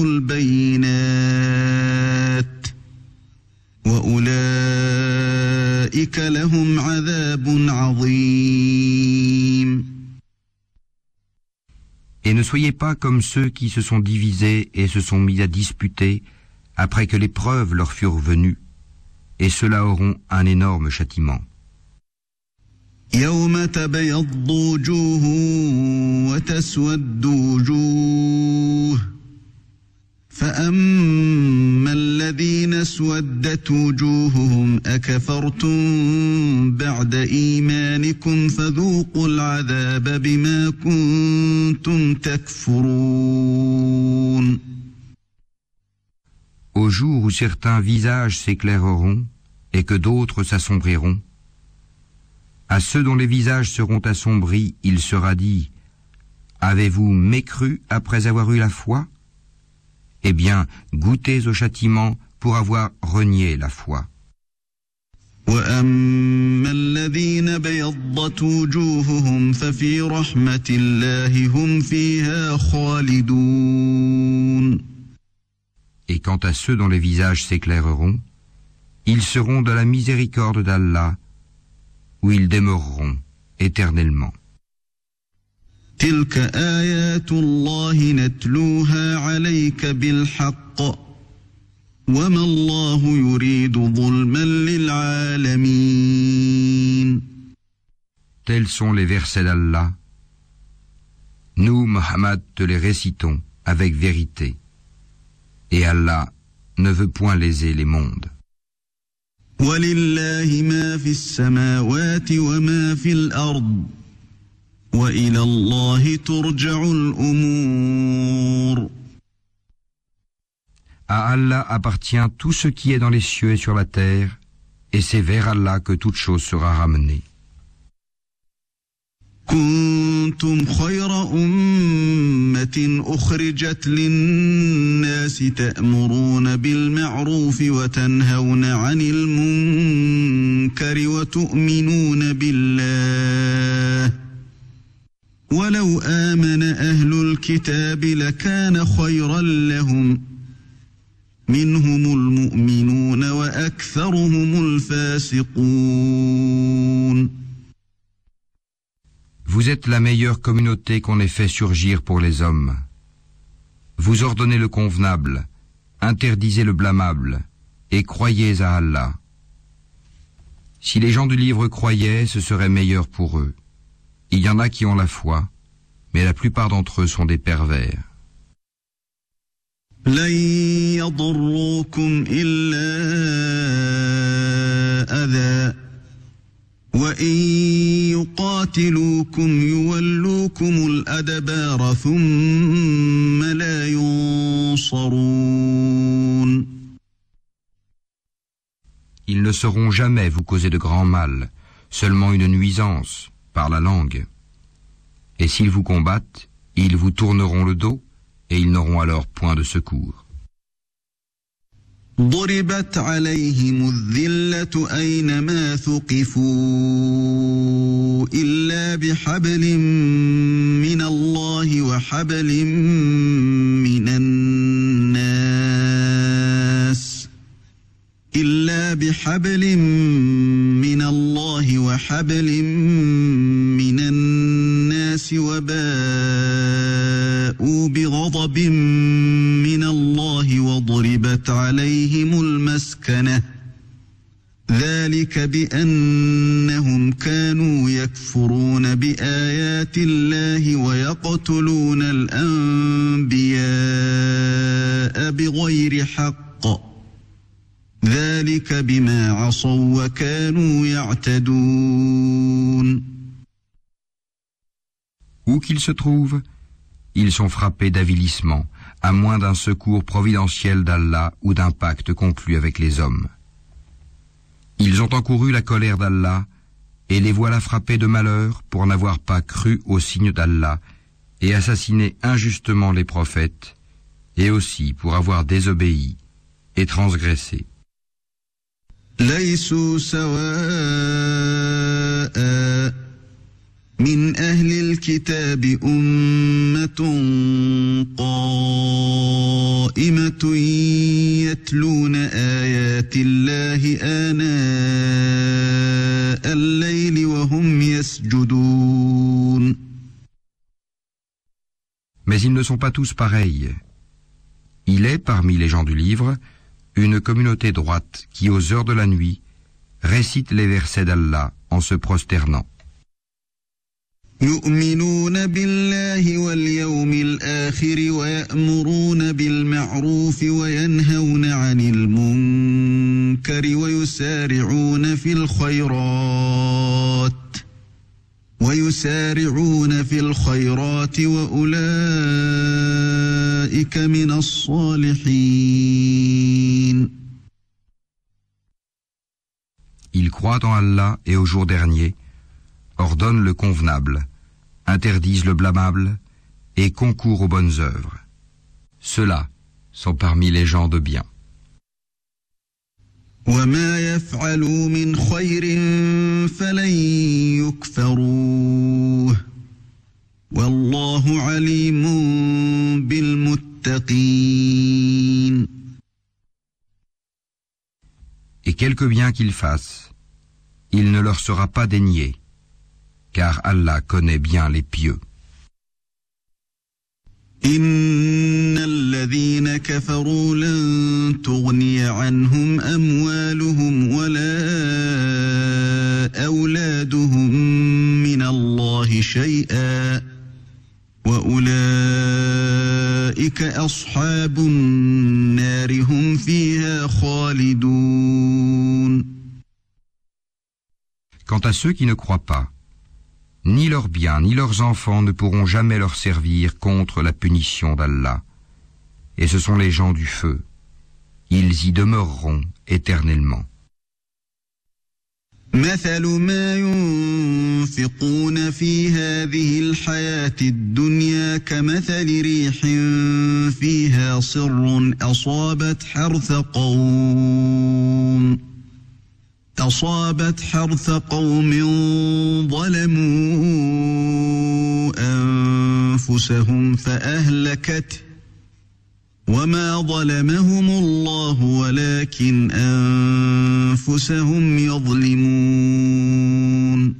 البينات وأولئك لهم عذاب عظيم. Et ne soyez pas comme ceux qui se sont divisés et se sont mis à disputer après que les preuves leur furent venues, et ceux-là auront un énorme châtiment. يوم تبيض وجوه وتسود وجوه فأما الذين اسودت وجوههم أكفرتم بعد إيمانكم فذوقوا العذاب بما كنتم تكفرون. Au jour où certains visages s'éclaireront et que d'autres s'assombriront, à ceux dont les visages seront assombris, il sera dit : avez-vous mécru après avoir eu la foi ? Eh bien, goûtez au châtiment pour avoir renié la foi. وأما الذين بيضت وجوههم ففي رحمة الله هم فيها خالدون. Et quant à ceux dont les visages s'éclaireront, ils seront de la miséricorde d'Allah, où ils demeureront éternellement. تلك آيات الله نتلوها عليك بالحق وما الله يريد ظلما للعالمين. Tels sont les versets d'Allah. Nous, Mohammed, te les récitons avec vérité. Et Allah ne veut point léser les mondes. وَلِلَّهِ مَا فِي السَّمَاوَاتِ وَمَا فِي الْأَرْضِ وَإِلَى اللَّهِ تُرْجَعُ الْأُمُورُ. À Allah appartient tout ce qui est dans les cieux et sur la terre, et c'est vers Allah que toute chose sera ramenée. كنتم خير أمة أخرجت للناس تأمرون بالمعروف وتنهون عن المنكر وتؤمنون بالله ولو آمن أهل الكتاب لكان خيرا لهم منهم المؤمنون وأكثرهم الفاسقون. Vous êtes la meilleure communauté qu'on ait fait surgir pour les hommes. Vous ordonnez le convenable, interdisez le blâmable, et croyez à Allah. Si les gens du livre croyaient, ce serait meilleur pour eux. Il y en a qui ont la foi, mais la plupart d'entre eux sont des pervers. لن يضروكم إلا أذى وإن يقاتلوكم يولوكم الأدبار ثم لا ينصرون. Ils ne sauront jamais vous causer de grand mal, seulement une nuisance, par la langue. Et s'ils vous combattent, ils vous tourneront le dos, et ils n'auront alors point de secours. ضربت عليهم الذلة أينما ثقفوا إلا بحبل من الله وحبل من الناس إلا بحبل من الله وحبل من الناس وباءوا بغضب من الله وضربت عليهم المسكنة ذلك بأنهم كانوا يكفرون بآيات الله ويقتلون الأنبياء بغير حق ذلك بما عصوا وكانوا يعتدون. Où qu'ils se trouvent, ils sont frappés d'avilissement, à moins d'un secours providentiel d'Allah ou d'un pacte conclu avec les hommes. Ils ont encouru la colère d'Allah, et les voilà frappés de malheur pour n'avoir pas cru aux signes d'Allah, et assassiné injustement les prophètes, et aussi pour avoir désobéi et transgressé. ليسوا سواء من أهل الكتاب أمة قائمة يتلون آيات الله آناء الليل وهم يسجدون. Mais ils ne sont pas tous pareils. Il est, parmi les gens du livre, une communauté droite qui, aux heures de la nuit, récite les versets d'Allah en se prosternant. يؤمنون بالله واليوم الآخر ويأمرون بالمعروف وينهون عن المنكر ويسارعون في الخيرات وأولئك من الصالحين. Ils croient en Allah et au jour dernier, ordonnent le convenable, interdisent le blâmable et concourent aux bonnes œuvres. Ceux-là sont parmi les gens de bien. وما يفعلوا من خير فلن يكفروه والله عليم بالمتقين. Et quelque bien qu'ils fassent, il ne leur sera pas dénié, car Allah connaît bien les pieux. إن الذين كفروا لن تغني عنهم أموالهم ولا أولادهم من الله شيئا وأولئك أصحاب النار هم فيها خالدون. Quant à ceux qui ne croient pas, ni leurs biens ni leurs enfants ne pourront jamais leur servir contre la punition d'Allah. Et ce sont les gens du feu. Ils y demeureront éternellement. مثل ما ينفقون في هذه الحياة الدنيا كمثل ريح فيها صر أصابت حرث قوم ظلموا أنفسهم فأهلكته وما ظلمهم الله ولكن أنفسهم يظلمون.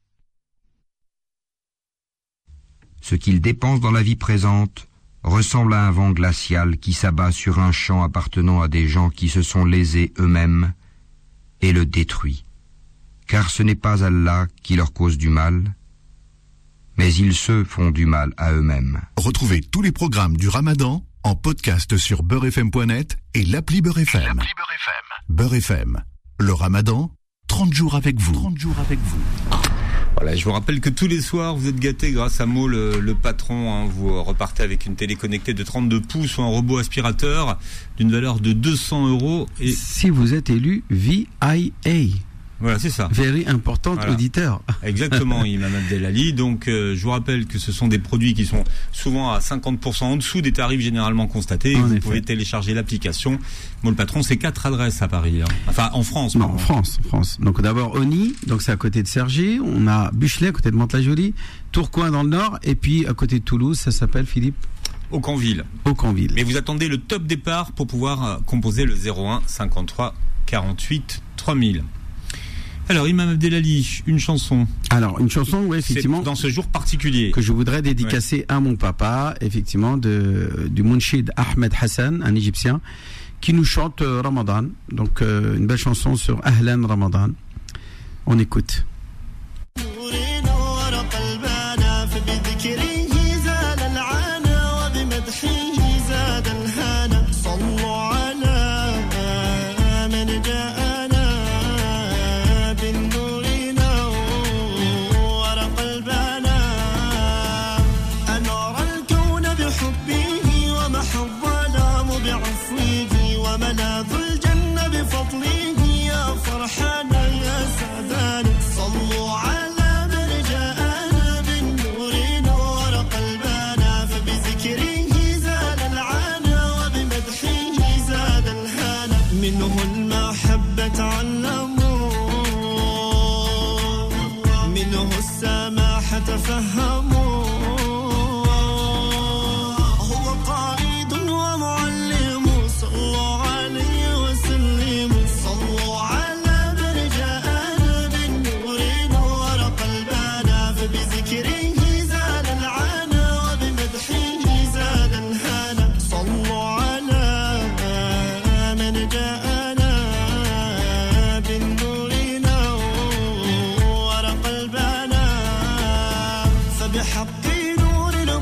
Ce qu'ils dépensent dans la vie présente ressemble à un vent glacial qui s'abat sur un champ appartenant à des gens qui se sont lésés eux-mêmes et le détruit, car ce n'est pas Allah qui leur cause du mal, mais ils se font du mal à eux-mêmes. Retrouvez tous les programmes du Ramadan en podcast sur beurrefm.net et l'appli Beurre FM. Beurre FM, le Ramadan, 30 jours avec vous. 30 jours avec vous. Voilà, je vous rappelle que tous les soirs, vous êtes gâtés grâce à Mo, le patron. Hein, vous repartez avec une télé connectée de 32 pouces ou un robot aspirateur d'une valeur de 200 €. Et si vous êtes élu VIA. Voilà, c'est ça. Very important, voilà. Auditeur. Exactement, Imam Abdelali. Donc, je vous rappelle que ce sont des produits qui sont souvent à 50% en dessous des tarifs généralement constatés. Vous pouvez télécharger l'application. Moi, le patron, c'est 4 adresses à Paris. Hein. Enfin, en France. Non, en France. Donc, d'abord, Oni, donc c'est à côté de Cergy. On a Buchelet, à côté de Mantes-la-Jolie. Tourcoing, dans le nord. Et puis, à côté de Toulouse, ça s'appelle, Philippe? Aucanville. Mais vous attendez le top départ pour pouvoir composer le 01 53 48 3000. Alors, Imam Abdelali, une chanson. Alors, une chanson, oui, effectivement. Dans ce jour particulier. Que je voudrais dédicacer à mon papa, effectivement, du Mounchid Ahmed Hassan, un Égyptien, qui nous chante Ramadan. Donc, une belle chanson sur Ahlan Ramadan. On écoute. بعفوه وملاذ الجنة بفضله يا فرحان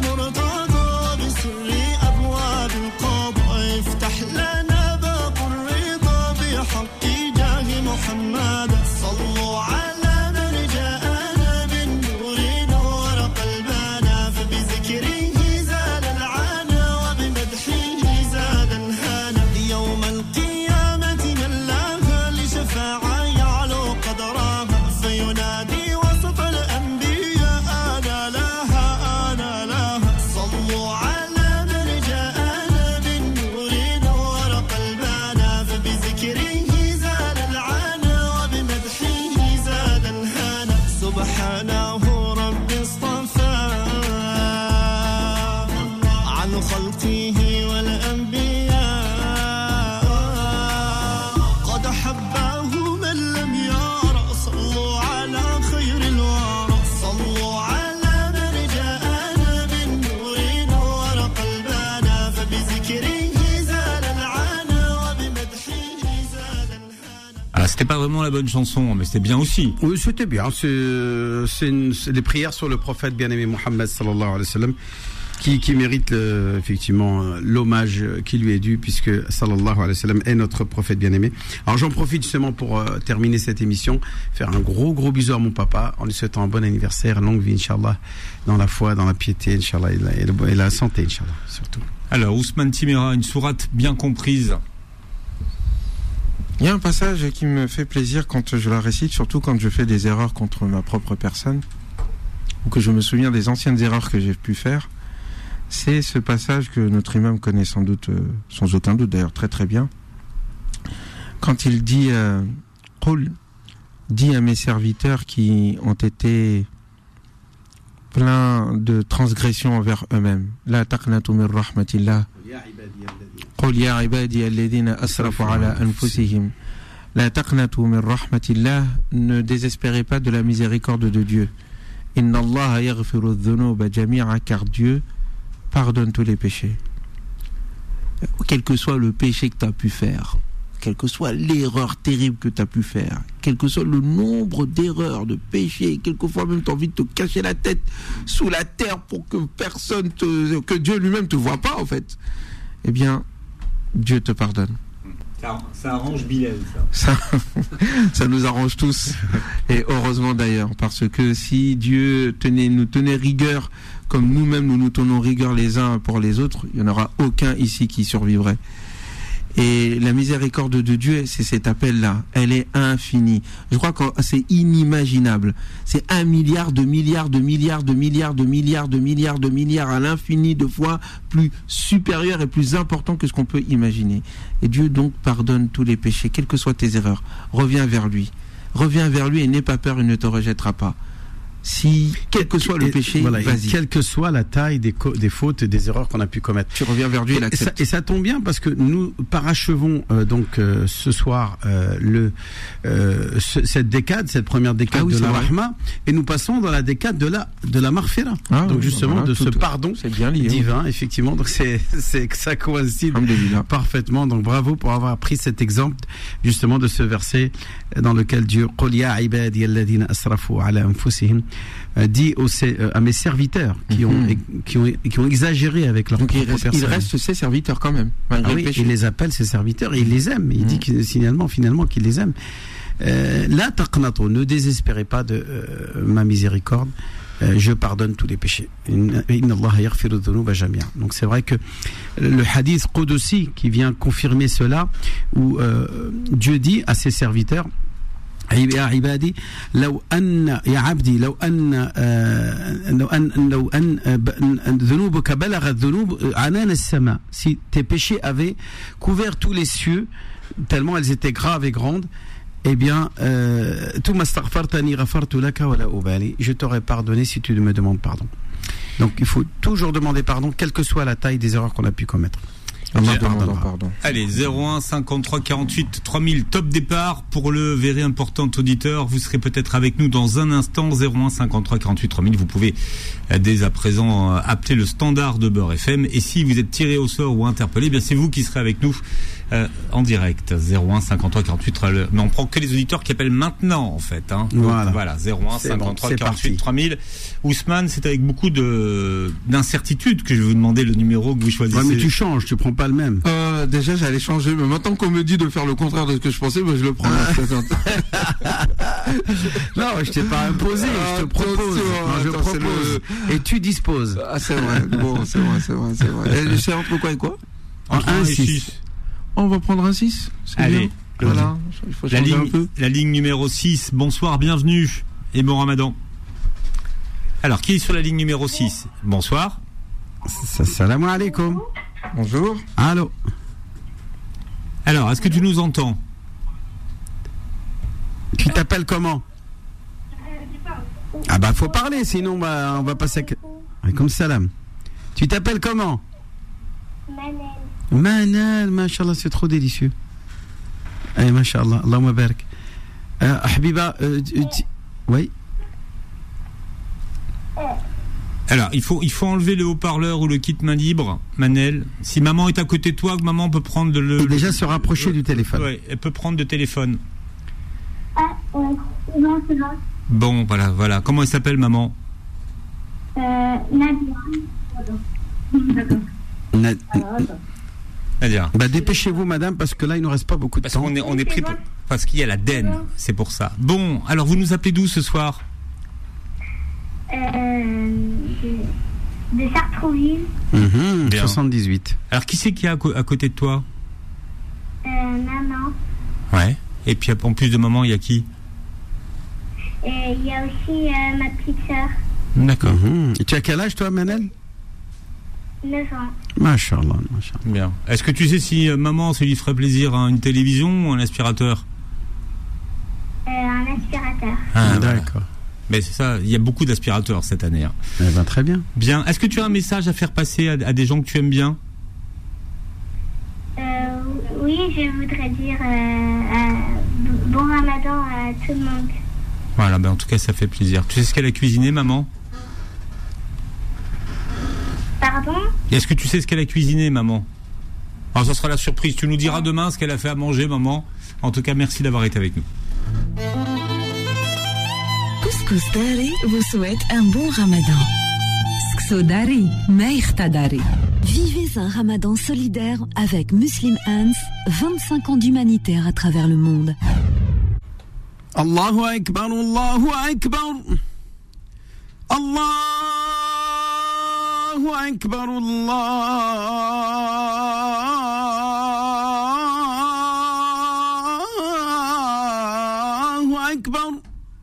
مرتضى بسر أبواب القضاء افتح لنا باب الرضا بحق جاه محمد صلوا على من جاءنا بالنور نور قلبنا فبذكره زال العنا وبمدحه زاد الهنا يوم القيامة من لاها لشفاعة يعلو قدرها فينادي وسط الأنبياء أنا لها أنا لها صلوا على من جاءنا بالنور نور قلبنا فبذكره زال العنا وبمدحه زاد الهنا سبحانه رب اصطفى عن خلقه والأنبياء قد حباه من لم يرى صلوا على خير الورى صلوا على من جاءنا بالنور نور قلبنا فبذكره زال العنا وبمدحه زاد الهنا. Alors, c'était pas vraiment la bonne chanson, mais c'était bien aussi. Oui, c'était bien. C'est des prières sur le prophète bien-aimé Mohammed sallallahu alayhi wa sallam qui mérite effectivement l'hommage qui lui est dû, puisque sallallahu alayhi wa sallam est notre prophète bien-aimé. Alors j'en profite justement pour terminer cette émission, faire un gros bisou à mon papa en lui souhaitant un bon anniversaire, longue vie Inch'Allah, dans la foi, dans la piété Inch'Allah, et la santé Inch'Allah surtout. Alors Ousmane Timera, une sourate bien comprise. Il y a un passage qui me fait plaisir quand je la récite, surtout quand je fais des erreurs contre ma propre personne, ou que je me souviens des anciennes erreurs que j'ai pu faire. C'est ce passage que notre imam connaît sans doute, sans aucun doute d'ailleurs très très bien, quand il dit Qul, dis à mes serviteurs qui ont été pleins de transgressions envers eux-mêmes, La taqnatu min rahmatillah, Qul ya ibadi alladhina asrafu ala anfusihim, La taqnatu min rahmatillah, ne désespérez pas de la miséricorde de Dieu, Inna Allah yaghfiru dhunuba jami'a, car Dieu pardonne tous les péchés. Quel que soit le péché que tu as pu faire, quelle que soit l'erreur terrible que tu as pu faire, quel que soit le nombre d'erreurs, de péchés, quelquefois même tu as envie de te cacher la tête sous la terre pour que que Dieu lui-même te voit pas en fait, eh bien, Dieu te pardonne. Ça arrange Bilal, ça nous arrange tous, et heureusement d'ailleurs, parce que si Dieu nous tenait rigueur comme nous-mêmes nous tenons rigueur les uns pour les autres, il n'y en aura aucun ici qui survivrait. Et la miséricorde de Dieu, c'est cet appel-là, elle est infinie. Je crois que c'est inimaginable. C'est 1 milliard de milliards de milliards de milliards de milliards de milliards de milliards à l'infini de fois plus supérieur et plus important que ce qu'on peut imaginer. Et Dieu donc pardonne tous les péchés, quelles que soient tes erreurs. Reviens vers lui et n'aie pas peur, il ne te rejettera pas. Si, quel que soit le péché, voilà, vas-y. Quelle que soit la taille des fautes et des erreurs qu'on a pu commettre. Tu reviens vers lui et l'acceptes. Et ça tombe bien parce que nous parachevons ce soir cette décade, cette première décade de la Rahma, et nous passons dans la décade de la Maghfira. Donc justement voilà, de ce pardon divin, effectivement. Donc c'est que ça coïncide parfaitement. Donc bravo pour avoir pris cet exemple justement de ce verset dans lequel Dieu Qul ya ibadi alladhina asrafu ala anfusihim dit à mes serviteurs qui ont exagéré avec leur propre personne. Il reste ses serviteurs quand même. Il les appelle ses serviteurs et il les aime. Il dit finalement qu'il les aime. La taqnatu, ne désespérez pas de ma miséricorde. Je pardonne tous les péchés. Inna Allah yaghfiru dhunuba jami'a. Donc c'est vrai que le hadith Qudsi qui vient confirmer cela, où Dieu dit à ses serviteurs, يا عبادي لو أن يا عبدي لو أن ذنوبك بلغت ذنوب عنان السماء, si tes péchés avaient couvert tous les cieux tellement elles étaient graves et grandes, eh bien ثم استغفرتني غفرت لك ولا أبالي, je t'aurais pardonné si tu me demandes pardon. Donc il faut toujours demander pardon, quelle que soit la taille des erreurs qu'on a pu commettre. Pardon. Allez, 01 53 48 3000, top départ pour le very important auditeur. Vous serez peut-être avec nous dans un instant. 01 53 48 3000. Vous pouvez dès à présent appeler le standard de Beurre FM. Et si vous êtes tiré au sort ou interpellé, bien c'est vous qui serez avec nous en direct. 01 53 48 mais on prend que les auditeurs qui appellent maintenant en fait. Hein. Voilà 01 53 48 3000. Ousmane, c'est avec beaucoup d'incertitude que je vais vous demander le numéro que vous choisissez. Ouais, mais tu changes, tu prends pas le même. Déjà j'allais changer, mais maintenant qu'on me dit de faire le contraire de ce que je pensais, je le prends. Non, je t'ai pas imposé, je te propose. Je propose. Et tu disposes. Ah, c'est vrai. Bon, c'est vrai. Et c'est entre quoi et quoi? Entre 1 et 6. On va prendre un 6. Allez. Bien. Voilà. Il faut changer un peu. La ligne numéro 6. Bonsoir, bienvenue. Et bon Ramadan. Alors, qui est sur la ligne numéro 6? Bonsoir. Salam alaikum. Bonjour. Allô. Alors, est-ce que tu nous entends? Tu t'appelles comment? Ah bah faut parler, sinon on va passer comme salam. Tu t'appelles comment? Manal, mashallah, c'est trop délicieux. Allez, mashallah, Allahumma barak. Habiba, oui. Alors, il faut enlever le haut-parleur ou le kit main libre, Manel. Si maman est à côté de toi, maman peut prendre Et déjà se rapprocher du téléphone. Oui, elle peut prendre le téléphone. Ouais, non, c'est bon. Bon, voilà. Comment elle s'appelle, maman? Nadia. Bah, dépêchez-vous, madame, parce que là, il ne nous reste pas beaucoup de temps. On est pris parce qu'il y a la DEN, c'est pour ça. Bon, alors vous nous appelez d'où ce soir? De Sartrouville. 78. Alors, qui c'est qui est à côté de toi? Maman. Ouais. Et puis, en plus de maman, il y a qui? Il y a aussi ma petite sœur. D'accord. Et tu as quel âge, toi, Manel? 9 ans. Mashallah. Bien. Est-ce que tu sais si maman, ça lui ferait plaisir une télévision ou un aspirateur? Un aspirateur. Ah, d'accord. Mais c'est ça, il y a beaucoup d'aspirateurs cette année. Hein. Eh ben, très bien. Bien. Est-ce que tu as un message à faire passer à des gens que tu aimes bien? Oui, je voudrais dire bon Ramadan à tout le monde. Voilà, en tout cas, ça fait plaisir. Tu sais ce qu'elle a cuisiné, maman? Pardon? Est-ce que tu sais ce qu'elle a cuisiné, maman? Alors, ça sera la surprise. Tu nous diras demain ce qu'elle a fait à manger, maman. En tout cas, merci d'avoir été avec nous. Couscous Dari vous souhaite un bon Ramadan. Skso Dari, Meirta Dari. Vivez un Ramadan solidaire avec Muslim Hands, 25 ans d'humanitaire à travers le monde. Allahu Akbar, Allahu Akbar. Allahu Akbar, Allahu Akbar.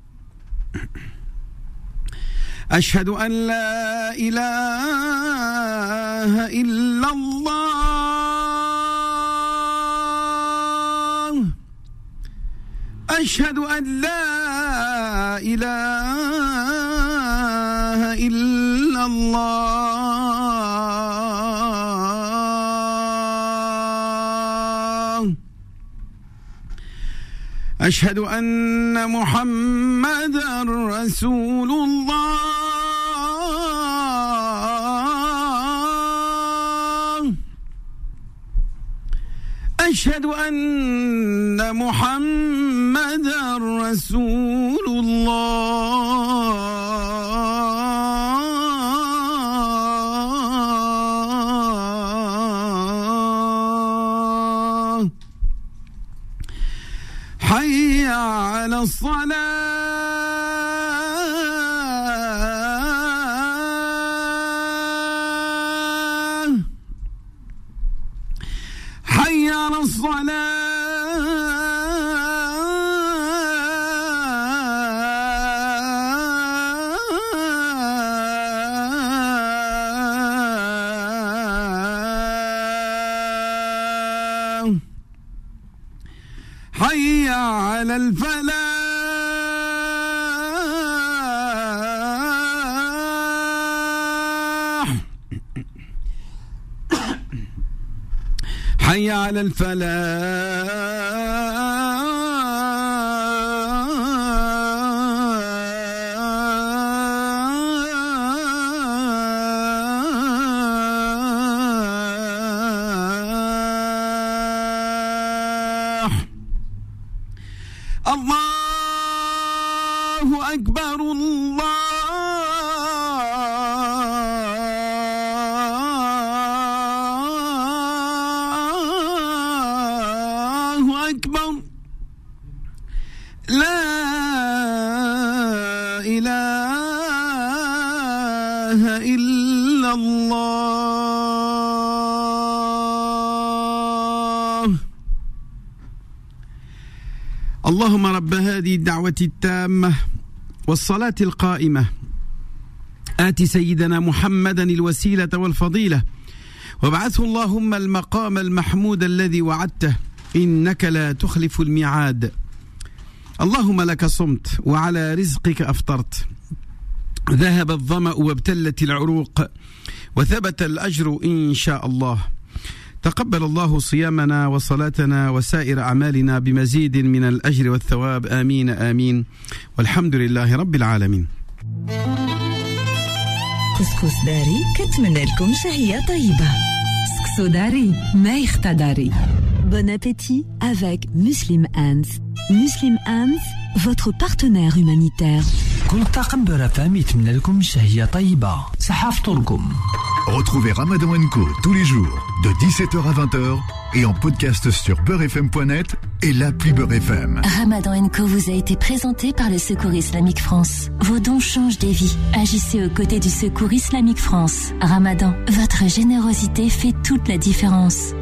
أشهد أن لا إله إلا الله أشهد أن لا إله إلا الله أشهد أن محمدا رسول الله أشهد أن محمدا رسول الله حي على الصلاة حي على الصلاة حي على الفلاح حي على الفلاح أكبر الله أكبر لا إله إلا الله. اللهم رب هذه الدعوة التامة والصلاة القائمة آت سيدنا محمدا الوسيلة والفضيلة وابعثه اللهم المقام المحمود الذي وعدته إنك لا تخلف الميعاد. اللهم لك صمت وعلى رزقك أفطرت ذهب الظمأ وابتلت العروق وثبت الأجر إن شاء الله. تقبل الله صيامنا وصلاتنا وسائر أعمالنا بمزيد من الأجر والثواب آمين آمين والحمد لله رب العالمين. كسكس داري كتمنى لكم شهية طيبة. سكسو داري ما يختداري. Bon appétit avec Muslim Hands. Muslim Hands, votre partenaire humanitaire. كل طاقم برفام يتمنى لكم شهية طيبة. صحة فطوركم. Retrouvez Ramadan & Co tous les jours de 17h à 20h et en podcast sur beurrefm.net et l'appli Beurre FM. Ramadan & Co vous a été présenté par le Secours Islamique France. Vos dons changent des vies. Agissez aux côtés du Secours Islamique France. Ramadan, votre générosité fait toute la différence.